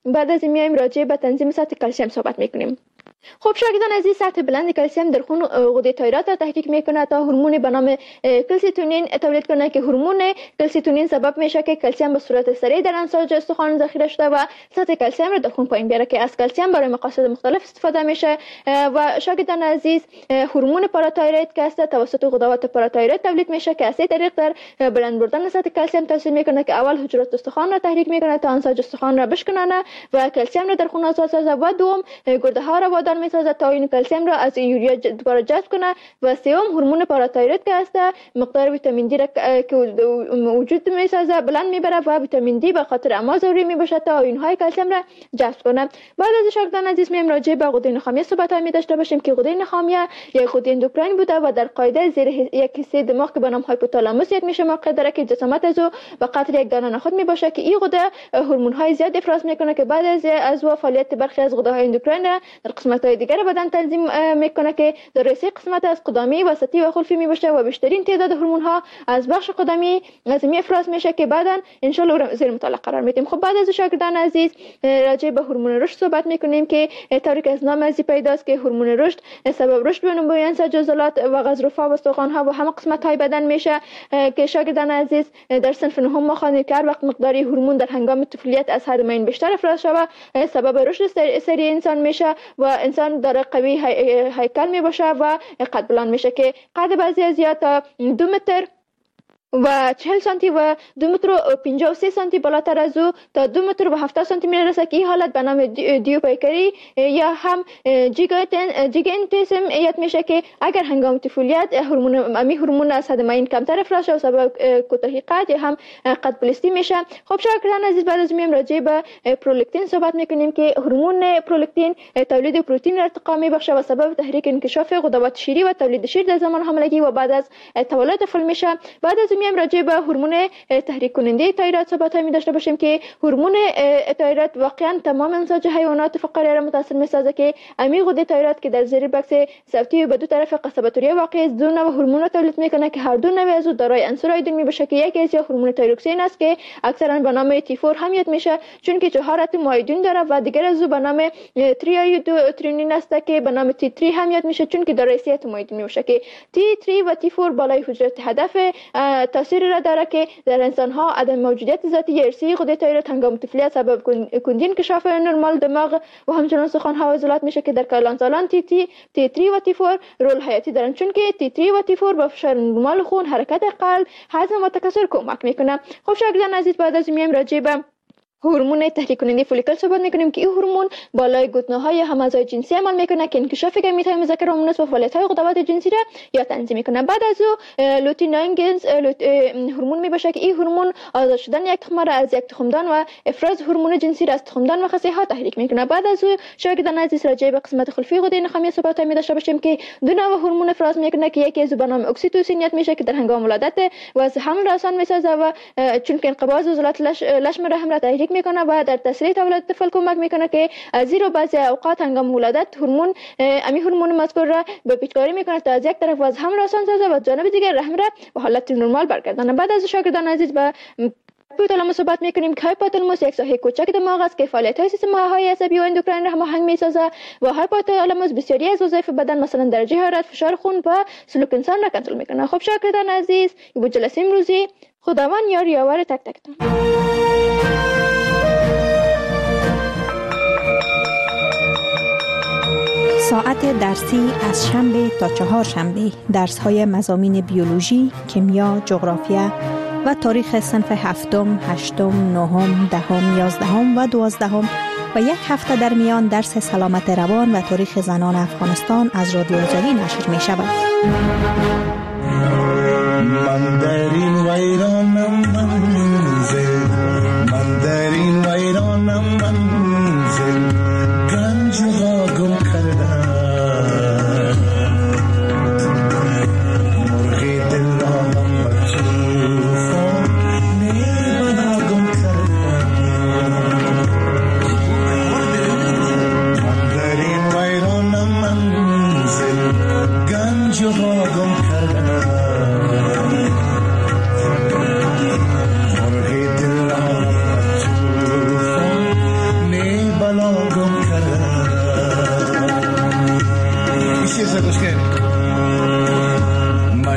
بعد از این میایم راجع به تنظیم سطح کلسیم صحبت میکنیم. خب شاگردان عزیز، سطح بلند کلسیم در خون غده تایرات را تحریک میکنه تا هورمون به نام کلسیتونین تولید کنه که هورمون کلسیتونین سبب میشه که کلسیم به صورت سریع در انساج استخوان ذخیره شده و سطح کلسیم را در خون پایین بیاره که از کلسیم برای مقاصد مختلف استفاده میشه. و شاگردان عزیز، هورمون پاراتایروید که است توسط غدوات پاراتایروید تولید میشه که از طریق در بلند بردن سطح کلسیم تاثیر میکنه که اول حجرات استخوان را تحریک میکنه تا انساج استخوان را بشکنه و کلسیم را در خون آزاد سازه و دوم گرده ها را وادار میسازه تا این کلسیم را از یوریا دوباره جذب کنه و سوم هورمون پاراتایروید که است مقدار ویتامین دی را که وجود میسازه بلند میبره و ویتامین دی به خاطر اما ضروری میباشه تا آیون‌های کلسیم را جذب کنه. بعد از شاگردان عزیز میایم راجع به غده نخامیه صحبت می داشته باشیم که غده نخامیه یک غده اندوکراین بوده و در قاعده زیر یک حصه دماغ که به نام هایپوتالاموس یک میشه موقع داره که جسامت از او به قدر یک دانه نخود میباشه که این غده هورمون های زیاد افراز میکنه که بعد از از و فعالیت برخی از غده های اندوکراین در قسمت های دیگر بدن تنظیم میکنه که در رئیسه قسمت از قدمی، وسطی و خلفی میباشه و بیشترین تعداد هورمون ها از بخش قدمی از می افراز میشه که بعدا ان شاء الله زیر مطالعه قرار میدیم. خب بعد از شاگردان عزیز راجع به هورمون رشد صحبت میکنیم که طوری که از نام ازی پیداست که هورمون رشد سبب رشد و نمو انساج عضلات و غضروفها و استخوان ها و همه قسمت های بدن میشه که شاگردان عزیز در صنف نهم ما خواندیم که هر وقت مقداری هورمون در هنگام طفولیت از حد معین بیشتر افراز شود سبب رشد سریع انسان میشه و انسان در قوی هیکل میباشه و قد بلند میشه که قد بعضی از زیاد تا دو متر و چهل سانتی و دو متر و پنجاه و سه سانتی بالاتر از او تا دو متر و هفتاد سانتی میرسه که این حالت به نام دیوپیکری یا هم جیگانتیسم یاد میشه که اگر هنگام طفولیت هورمون امی هورمون از حد معین کمتر افراز شود سبب کوتاهی قد یا هم قد بلستی میشه. خب شاگردان عزیز، بعد از میام راجع به پرولاکتین صحبت میکنیم که هورمون پرولاکتین تولید پروتئین ارتقا میبخشه و سبب تحریک انکشاف غدوات شیری و تولید شیر در زمان حاملگی و بعد از تولد طفل میشه. بعد از میام راجع به هورمون تحریک کننده تایرات صحبت می داشته باشیم که هورمون تایرات واقعا تمام انساج حیوانات فقاریه را متاثر میسازه که امی غده تایرات که در زیر بکس صوتی و به دو طرف قصباتوریه واقع است دو نوع هورمون تولید میکنه که هر دو نوع از او دارای عنصر آیودین میباشه که یکی از یا هورمون تایروکسین است که اکثرا به نام تی فور هم یاد میشه چون که چهار اتم آیودین داره و دیگر از او به نام تری آیودوترینین است که به نام تی سه هم یاد میشه چون که دارای سه اتم آیودین میباشه که تی سه و تی فور بالای حجرات هدف تاثیر را داره که در انسان ها عدم موجودیت ذاتی ارثی غده تایروید هنگام طفولیت سبب کندی انکشاف نرمال دماغ و همچنین استخوان ها و عضلات میشه که در کلان سالان تی تی تی سه و تی فور رول حیاتی دارن چون که تی سه و تی فور به فشار نرمال خون، حرکت قلب، هضم و تکثر کمک میکنه. خب شاگردان عزیز، بعد از میایم راجع به هورمون تحریک کننده فولیکل صحبت میکنیم که این هورمون بالای گوتنه‌های هم اعضای جنسی عمل میکنه که انکشاف گمیت‌های مذکر و مؤنث و فعالیت‌های غدوات جنسی را یا تنظیم میکنه. بعد از او لوتئینینگز هورمون میباشه که این هورمون آزاد شدن یک تخم را از یک تخمدان و افراز هورمون جنسی را از تخمدان و خصی‌ها تحریک میکنه. بعد از او شاگردان عزیز راجع به قسمت خلفی غده نخامی صحبت می داشته باشیم که دو نوع هورمون افراز میکنه که یکی از به نام اکسیتوسین یاد میشه که در هنگام ولادت و حمل آسان میسازه و چون که انقباض عضلات لشم رحم را تحریک میکنه و در تسریع تولد طفل کمک میکنه که از زیرا بعضی اوقات هنگام ولادت هورمون امی هورمون مذکور را به پیچکاری میکنه تا از یک طرف از حمل آسان سازه و جانب دیگر رحم را به حالت نرمال برگردانه. بعد از شاگردان عزیز به هایپوتالاموس صحبت میکنیم که هایپوتالاموس یک ساحه کوچک دماغ است که فعالیت های سیستم های عصبی و اندوکراین را هماهنگ میسازه و هایپوتالاموس بسیاری از وظایف بدن مثلا درجه حرارت، فشار خون و سلوک انسان را کنترل میکنه. خب شاگردان عزیز، این بود جلسه امروزی. خداوند یار یاور تک تکتون. ساعت درسی از شنبه تا چهار شنبه درس های مضامین بیولوژی، کیمیا، جغرافیا و تاریخ صنف هفتم، هشتم، نهم، دهم، یازدهم و دوازدهم و یک هفته در میان درس سلامت روان و تاریخ زنان افغانستان از رادیو آزادی نشر می شود. من در این ویرانم منزل، من در این ویرانم منزل، گنج را گم کردم، مرغی دل را هم بچوفم، نیمه را گم کردم. من در این ویرانم منزل، گنج را گم کردم،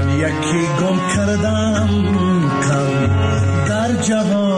یکی گم کردم کم در جهان